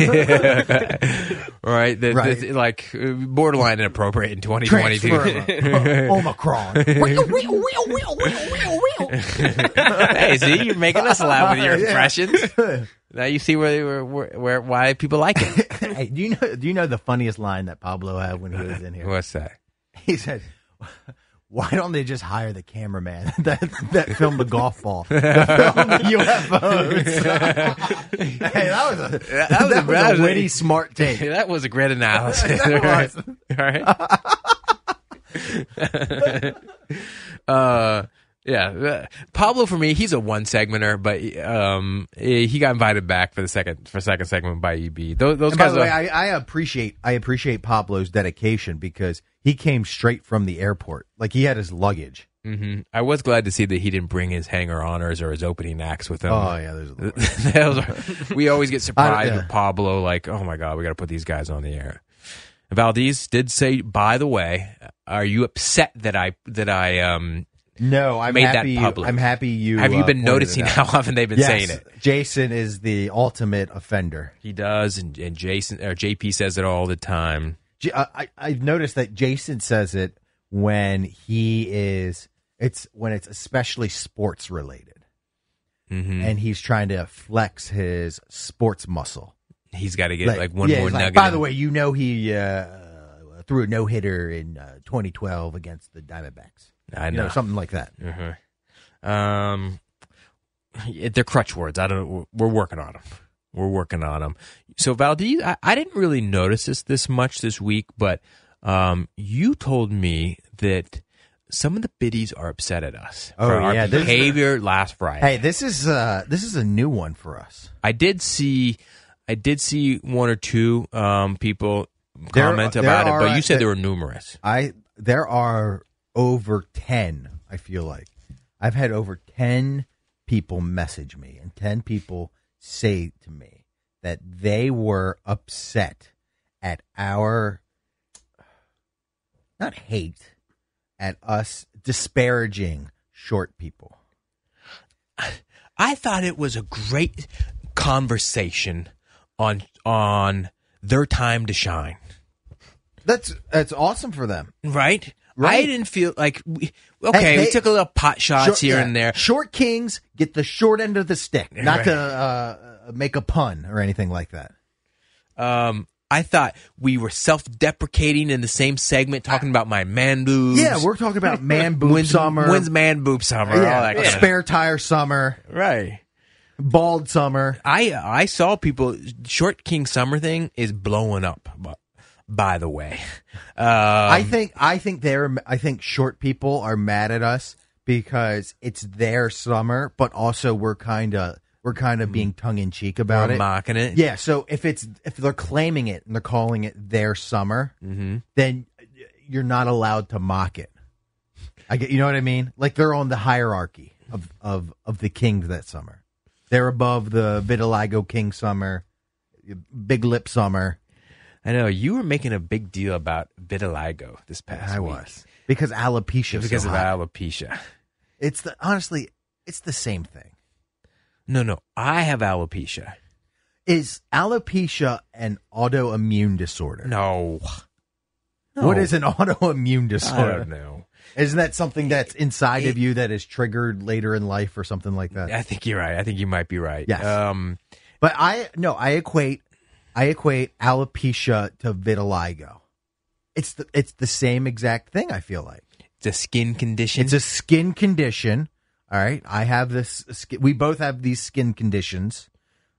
right? Like borderline inappropriate in 2022. Omicron. Hey, see, you're making us laugh with your impressions. Now you see why people like it. Hey, do you know the funniest line that Pablo had when he was in here? What's that? He said, "Why don't they just hire the cameraman that filmed the golf ball, that filmed the UFOs?" Hey, that was a witty, smart take. That was a great analysis. All right. Yeah, Pablo for me, he's a one segmenter, but he got invited back for second segment by EB. Those And guys. by the way, I appreciate Pablo's dedication because he came straight from the airport, like he had his luggage. Mm-hmm. I was glad to see that he didn't bring his hanger honors or his opening acts with him. Oh yeah, we always get surprised yeah. with Pablo, like, oh my god, we got to put these guys on the air. Valdez did say, by the way, are you upset that I No, I'm made happy. that public? I'm happy you. Have you been pointed noticing it out. how often they've been saying it? Jason is the ultimate offender. He does, and Jason or JP says it all the time. I've noticed that Jason says it when it's especially sports related, and he's trying to flex his sports muscle. He's got to get one more nugget. By the way, he threw a no-hitter in 2012 against the Diamondbacks. I know, something like that. They're crutch words. I don't. We're working on them. So Valdez, I didn't really notice this much this week, but you told me that some of the biddies are upset at us for our behavior last Friday. Hey, this is a new one for us. I did see one or two people comment about it, but you said there were numerous. There are over 10, I feel like. I've had over 10 people message me and 10 people say to me that they were upset at our, not hate, at us disparaging short people. I thought it was a great conversation on their time to shine. That's awesome for them. Right? Right. I didn't feel like we took a little pot shots here and there. Short kings get the short end of the stick, not to make a pun or anything like that. I thought we were self-deprecating in the same segment, talking about my man boobs. Yeah, we're talking about man boob summer. When's man boob summer? Yeah, all that kind of spare tire summer. Right. Bald summer. I saw people. Short king summer thing is blowing up. By the way, I think short people are mad at us because it's their summer, but also we're kind of being tongue in cheek about it, mocking it. Yeah. So if they're claiming it and they're calling it their summer, then you're not allowed to mock it. You know what I mean? Like they're on the hierarchy of the kings that summer. They're above the vitiligo king summer, big lip summer. I know you were making a big deal about vitiligo this past week. I was because alopecia. Because of alopecia. Honestly, it's the same thing. No, I have alopecia. Is alopecia an autoimmune disorder? No. What is an autoimmune disorder? I don't know. Isn't that something that's inside of you that is triggered later in life or something like that? I think you're right. I think you might be right. Yes. But I equate alopecia to vitiligo. It's the same exact thing, I feel like. It's a skin condition. It's a skin condition. All right. I have this. We both have these skin conditions.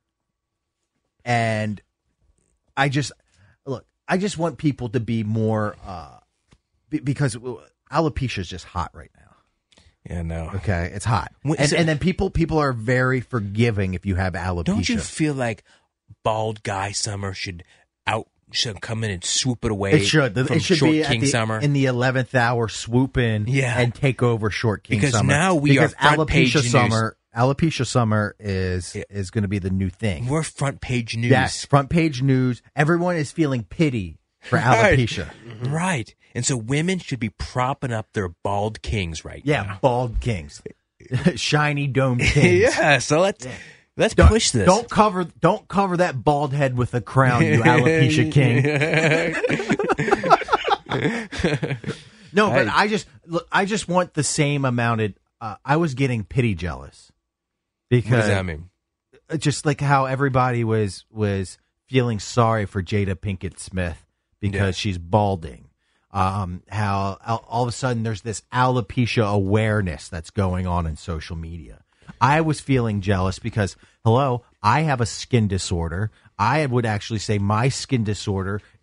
And I just want people to be more, because alopecia is just hot right now. Yeah, no. Okay. It's hot. And then people are very forgiving if you have alopecia. Don't you feel like bald guy summer should come in and swoop it away? It should. From It should short be king summer in the 11th hour, swoop in and take over short king because summer. Now we are front page news. Alopecia summer is going to be the new thing. We're front page news. Yes, front page news. Everyone is feeling pity for alopecia. Right. And so women should be propping up their bald kings right now. Yeah, bald kings. Shiny domed kings. Yeah, so let's push this. Don't cover that bald head with a crown, you alopecia king. No, but I just want the same amount of. I was getting pity jealous because what does that mean? Just like how everybody was feeling sorry for Jada Pinkett Smith because she's balding. How all of a sudden there's this alopecia awareness that's going on in social media. I was feeling jealous because, I have a skin disorder. I would actually say my skin disorder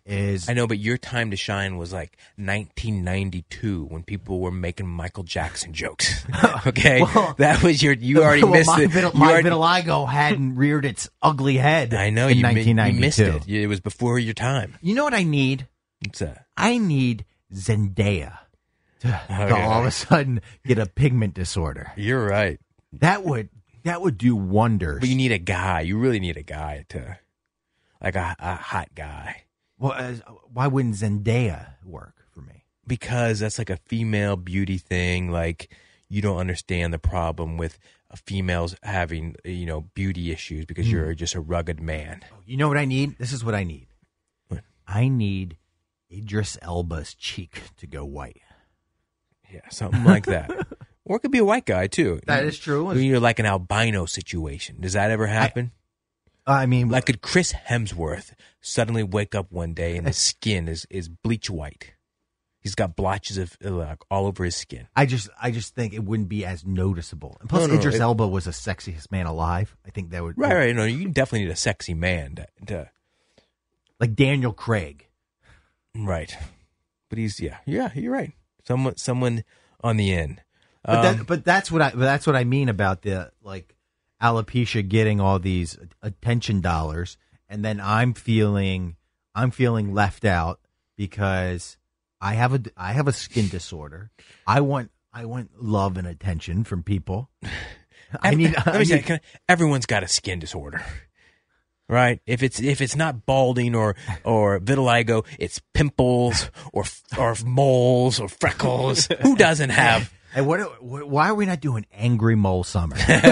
is I know, but your time to shine was like 1992 when people were making Michael Jackson jokes. Okay, Well, that was you already missed my it. My vitiligo hadn't reared its ugly head. I know in you 1992. missed it. It was before your time. You know what I need? What's that? I need Zendaya to all of a sudden get a pigment disorder. You're right. That would do wonders. But you need a guy. You really need a guy like a hot guy. Well, why wouldn't Zendaya work for me? Because that's like a female beauty thing. Like, you don't understand the problem with females having, beauty issues because you're just a rugged man. You know what I need? This is what I need. What? I need Idris Elba's cheek to go white. Yeah, something like that. Or it could be a white guy, too. That is true. You're like an albino situation. Does that ever happen? I mean, Like, could Chris Hemsworth suddenly wake up one day and his skin is bleach white? He's got blotches of all over his skin. I just think it wouldn't be as noticeable. And plus, No, Idris Elba was the sexiest man alive. I think that would Right. No, you definitely need a sexy man to like Daniel Craig. right. But he's you're right. Someone on the end. But that's what I mean about the like alopecia getting all these attention dollars, and then I'm feeling left out because I have a skin disorder. I want love and attention from people. Everyone's got a skin disorder, right? If it's not balding or vitiligo, it's pimples or moles or freckles. Who doesn't have? Hey, why are we not doing Angry Mole Summer?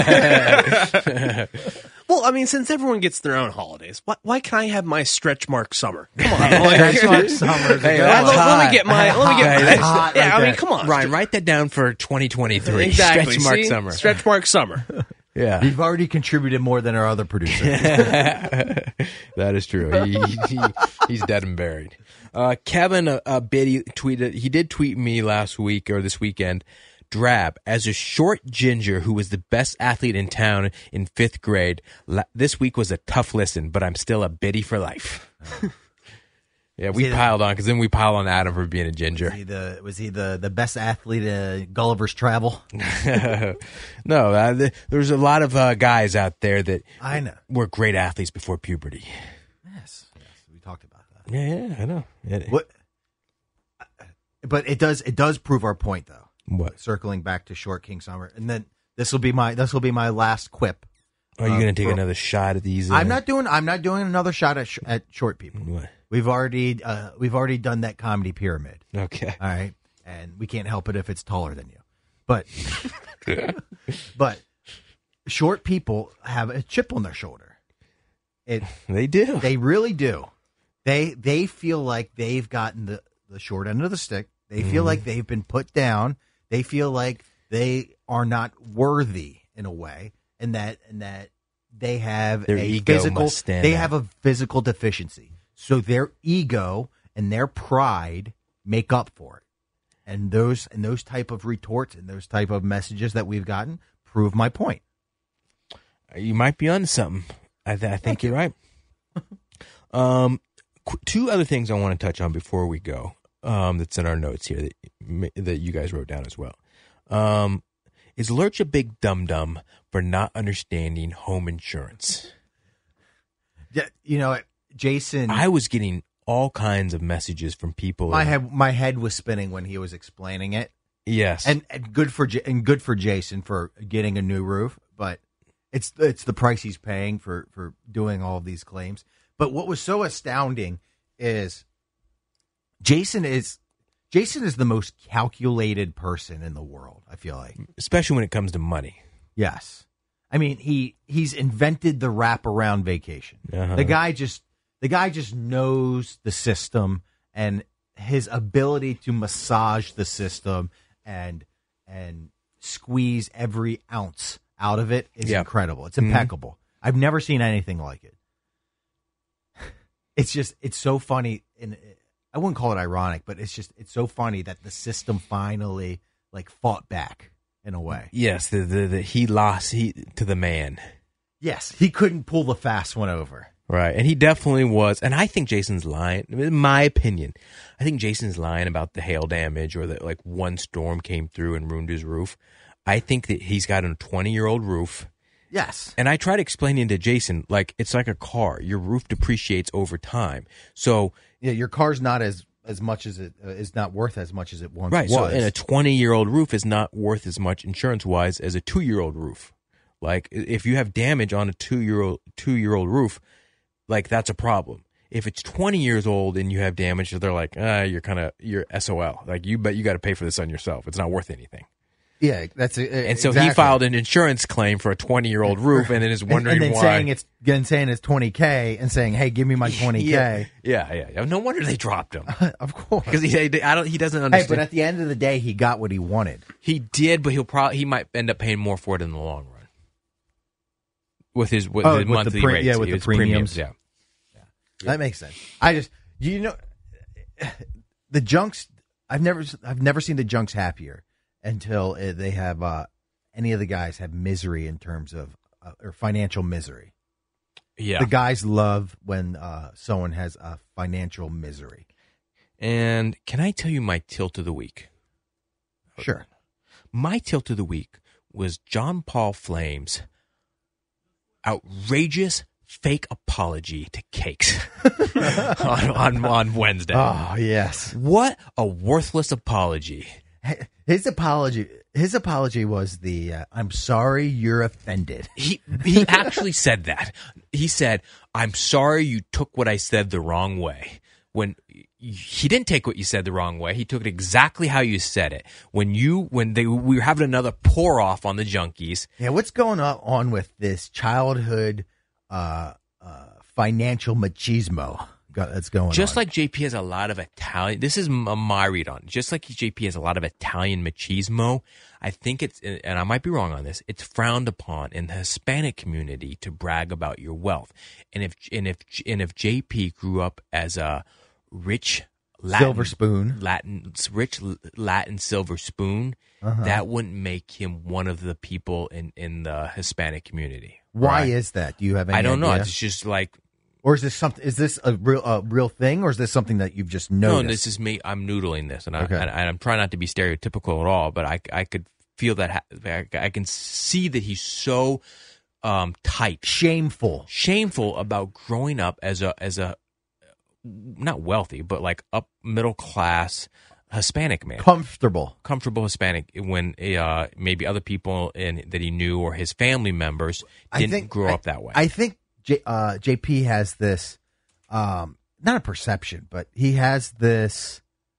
Well, I mean, since everyone gets their own holidays, why can't I have my stretch mark summer? Come on, Stretch Mark Summer. Hey, let me get my. hot Yeah, right I mean, there. come on, Ryan, write that down for 2023. Exactly. Stretch mark See? summer. Stretch mark summer. Yeah, You've already contributed more than our other producers. that is true. He's dead and buried. Kevin Biddy tweeted. He did tweet me last week or this weekend. Drab, as a short ginger who was the best athlete in town in 5th grade, this week was a tough listen, but I'm still a Biddy for life. Yeah, we piled on because then we piled on Adam for being a ginger. Was he the best athlete at Gulliver's Travel? No, there's a lot of guys out there that I know were great athletes before puberty. Yes, we talked about that. Yeah, I know. What? But it does prove our point though. What? Circling back to Short King Summer, and then this will be my last quip. Are you going to take another shot at these? I'm not doing another shot at short people. What? We've already done that comedy pyramid. Okay. All right, and we can't help it if it's taller than you. But but short people have a chip on their shoulder. They do. They really do. They feel like they've gotten the short end of the stick. They feel like they've been put down. They feel like they are not worthy in a way, and that they have Their ego must stand out. have a physical deficiency. So their ego and their pride make up for it. And those type of retorts and those type of messages that we've gotten prove my point. You might be onto something. I think you're right. Two other things I want to touch on before we go. That's in our notes here that you guys wrote down as well. Is Lurch a big dum-dum for not understanding home insurance? Yeah, you know, Jason. I was getting all kinds of messages from people. My head was spinning when he was explaining it. Yes, and good for Jason for getting a new roof, but it's the price he's paying for doing all of these claims. But what was so astounding is Jason is the most calculated person in the world, I feel like. Especially when it comes to money. Yes. I mean, he's invented the wraparound vacation. Uh-huh. The guy just knows the system, and his ability to massage the system and squeeze every ounce out of it is incredible. It's impeccable. I've never seen anything like it. It's so funny, and I wouldn't call it ironic, but it's so funny that the system finally fought back in a way. Yes, he lost to the man. Yes, he couldn't pull the fast one over. Right. And he definitely was. And I think Jason's lying. In my opinion, I think Jason's lying about the hail damage or that like one storm came through and ruined his roof. I think that he's got a 20-year-old roof. Yes. And I tried explaining to Jason, like, it's like a car. Your roof depreciates over time. So yeah, your car's not as much as it is not worth as much as it once right, was. so and a 20-year-old roof is not worth as much insurance-wise as a 2-year-old roof. Like, if you have damage on a 2-year-old roof, like, that's a problem. If it's 20 years old and you have damage, they're like, you're SOL. Like, you got to pay for this on yourself. It's not worth anything. Yeah, that's and so he filed an insurance claim for a 20-year-old roof, and then is wondering and then why. saying it's $20K and saying, "Hey, give me my $20K." Yeah. No wonder they dropped him. Of course, because he doesn't understand. Hey, but at the end of the day, he got what he wanted. He did, but he might end up paying more for it in the long run with his monthly rates. Yeah, with the premiums. Yeah, that makes sense. I just the Junks. I've never seen the Junks happier until they have any of the guys have misery in terms of or financial misery. Yeah, the guys love when someone has a financial misery. And can I tell you my tilt of the week? Sure. My tilt of the week was John Paul Flame's outrageous fake apology to Cakes on Wednesday. Oh yes, what a worthless apology. His apology was the "I'm sorry you're offended." He actually said that. He said, "I'm sorry you took what I said the wrong way." When he didn't take what you said the wrong way, he took it exactly how you said it. We were having another pour off on the Junkies. Yeah, what's going on with this childhood financial machismo that's going on? Just like JP has a lot of Italian, this is my read on it. Just like JP has a lot of Italian machismo, I think it's, and I might be wrong on this, it's frowned upon in the Hispanic community to brag about your wealth. And if JP grew up as a rich silver spoon, rich Latin silver spoon, that wouldn't make him one of the people in the Hispanic community. Why right? is that? Do you have any idea? I don't know. idea? It's just like, or is this something? Is this a real thing, or is this something that you've just noticed? No, this is me. I'm noodling this, and Okay. I'm trying not to be stereotypical at all. But I could feel that. I can see that he's so tight, shameful about growing up as a not wealthy, but like up middle class Hispanic man, comfortable Hispanic. When maybe other people that he knew or his family members didn't grow up that way. I think JP has this, not a perception, but he has this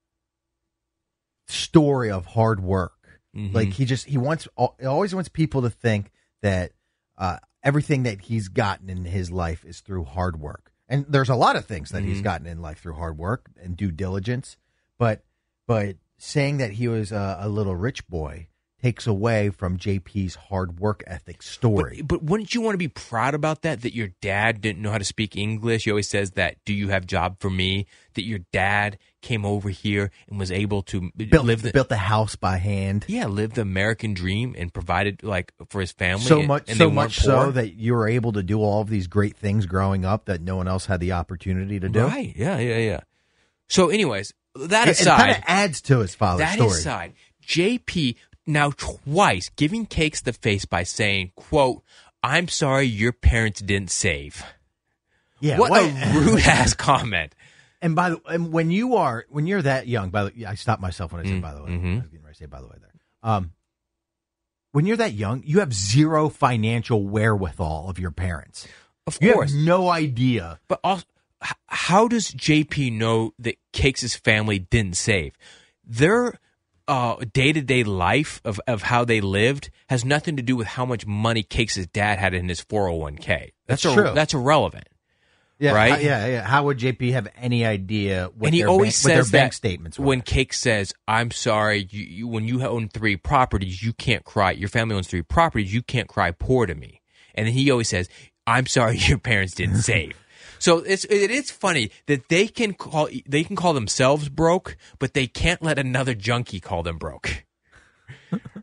story of hard work. Mm-hmm. Like he always wants people to think that everything that he's gotten in his life is through hard work. And there's a lot of things that he's gotten in life through hard work and due diligence, but saying that he was a little rich boy takes away from JP's hard work ethic story. But wouldn't you want to be proud about that your dad didn't know how to speak English? He always says that, "Do you have job for me?" That your dad came over here and was able to built the house by hand. Yeah, live the American dream and provided like for his family. So and much they weren't so poor. that you were able to do all of these great things growing up that no one else had the opportunity to do. Right, yeah. So anyways, that It aside. kind of adds to his father's story. That aside, JP now twice giving Cakes the face by saying, quote, "I'm sorry your parents didn't save." Yeah, what a rude ass comment. And when you're that young, by the way, I stopped myself when I said by the way. I was getting ready to say by the way there. When you're that young, you have zero financial wherewithal of your parents. Of You course. have no idea. But also, how does JP know that Cakes' family didn't save? Their day-to-day life of how they lived has nothing to do with how much money Cakes' dad had in his 401k. That's true. That's irrelevant. Yeah, right? Yeah. How would JP have any idea what And he their always what says their bank that statements were? when Cakes says, "I'm sorry, when you own 3 properties, you can't cry. Your family owns 3 properties, you can't cry poor to me." And then he always says, "I'm sorry your parents didn't save." So it is funny that they can call themselves broke, but they can't let another junkie call them broke.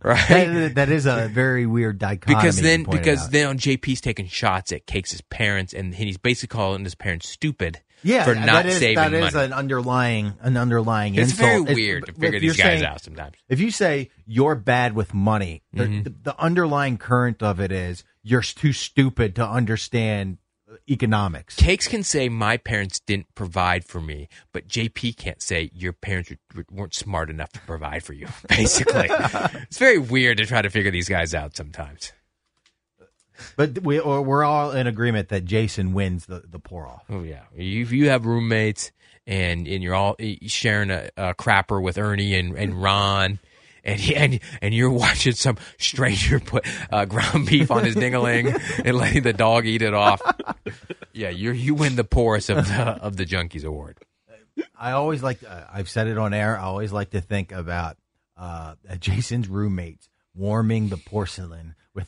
right? That is a very weird dichotomy. Because then JP's taking shots at Cakes' parents, and he's basically calling his parents stupid for not saving money. That is an underlying It's insult. very weird to figure these guys out sometimes. If you say you're bad with money, Mm-hmm. the underlying current of it is you're too stupid to understand economics. Cakes can say my parents didn't provide for me, but JP can't say your parents weren't smart enough to provide for you. Basically, it's very weird to try to figure these guys out sometimes. But we're all in agreement that Jason wins the pour off. Oh yeah, if you have roommates and you're all sharing a crapper with Ernie and Ron. And you're watching some stranger put ground beef on his ding-a-ling and letting the dog eat it off. Yeah, you win the porous of the Junkies Award. I always I've said it on air. I always like to think about Jason's roommates warming the porcelain with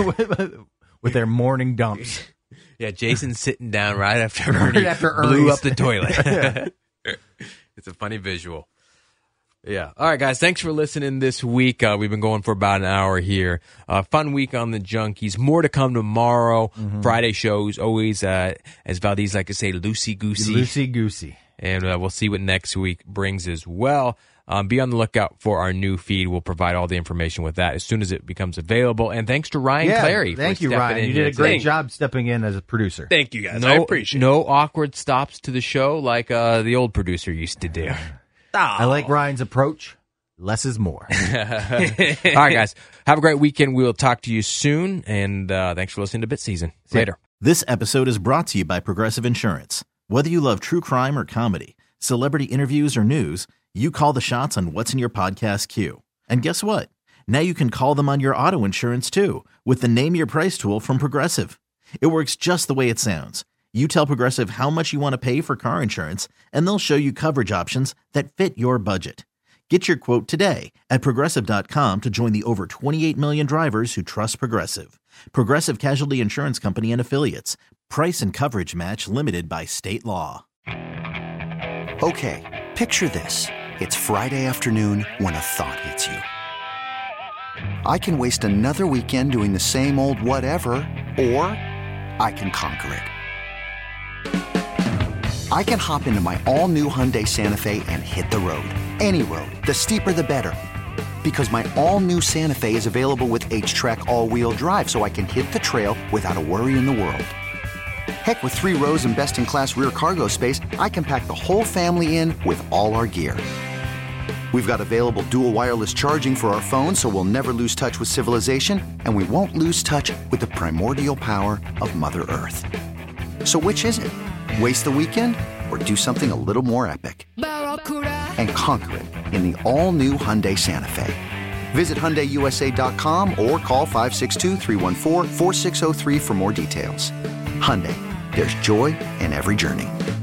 their morning dumps. Yeah, Jason's sitting down right after Ernie blew up the toilet. It's a funny visual. Yeah. All right, guys. Thanks for listening this week. We've been going for about an hour here. Fun week on the Junkies. More to come tomorrow. Mm-hmm. Friday shows always, as Valdez like to say, loosey-goosey. Loosey-goosey. And we'll see what next week brings as well. Be on the lookout for our new feed. We'll provide all the information with that as soon as it becomes available. And thanks to Ryan Clary. Thank you, Ryan. You did a great job stepping in as a producer. Thank you, guys. I appreciate it. No awkward stops to the show like the old producer used to do. I like Ryan's approach. Less is more. All right, guys. Have a great weekend. We will talk to you soon. And thanks for listening to Bit Season. Later. This episode is brought to you by Progressive Insurance. Whether you love true crime or comedy, celebrity interviews or news, you call the shots on what's in your podcast queue. And guess what? Now you can call them on your auto insurance too with the Name Your Price tool from Progressive. It works just the way it sounds. You tell Progressive how much you want to pay for car insurance, and they'll show you coverage options that fit your budget. Get your quote today at Progressive.com to join the over 28 million drivers who trust Progressive. Progressive Casualty Insurance Company and Affiliates. Price and coverage match limited by state law. Okay, picture this. It's Friday afternoon when a thought hits you. I can waste another weekend doing the same old whatever, or I can conquer it. I can hop into my all-new Hyundai Santa Fe and hit the road. Any road. The steeper, the better. Because my all-new Santa Fe is available with H-Track all-wheel drive, so I can hit the trail without a worry in the world. Heck, with 3 rows and best-in-class rear cargo space, I can pack the whole family in with all our gear. We've got available dual wireless charging for our phones, so we'll never lose touch with civilization, and we won't lose touch with the primordial power of Mother Earth. So which is it? Waste the weekend or do something a little more epic? And conquer it in the all-new Hyundai Santa Fe. Visit HyundaiUSA.com or call 562-314-4603 for more details. Hyundai, there's joy in every journey.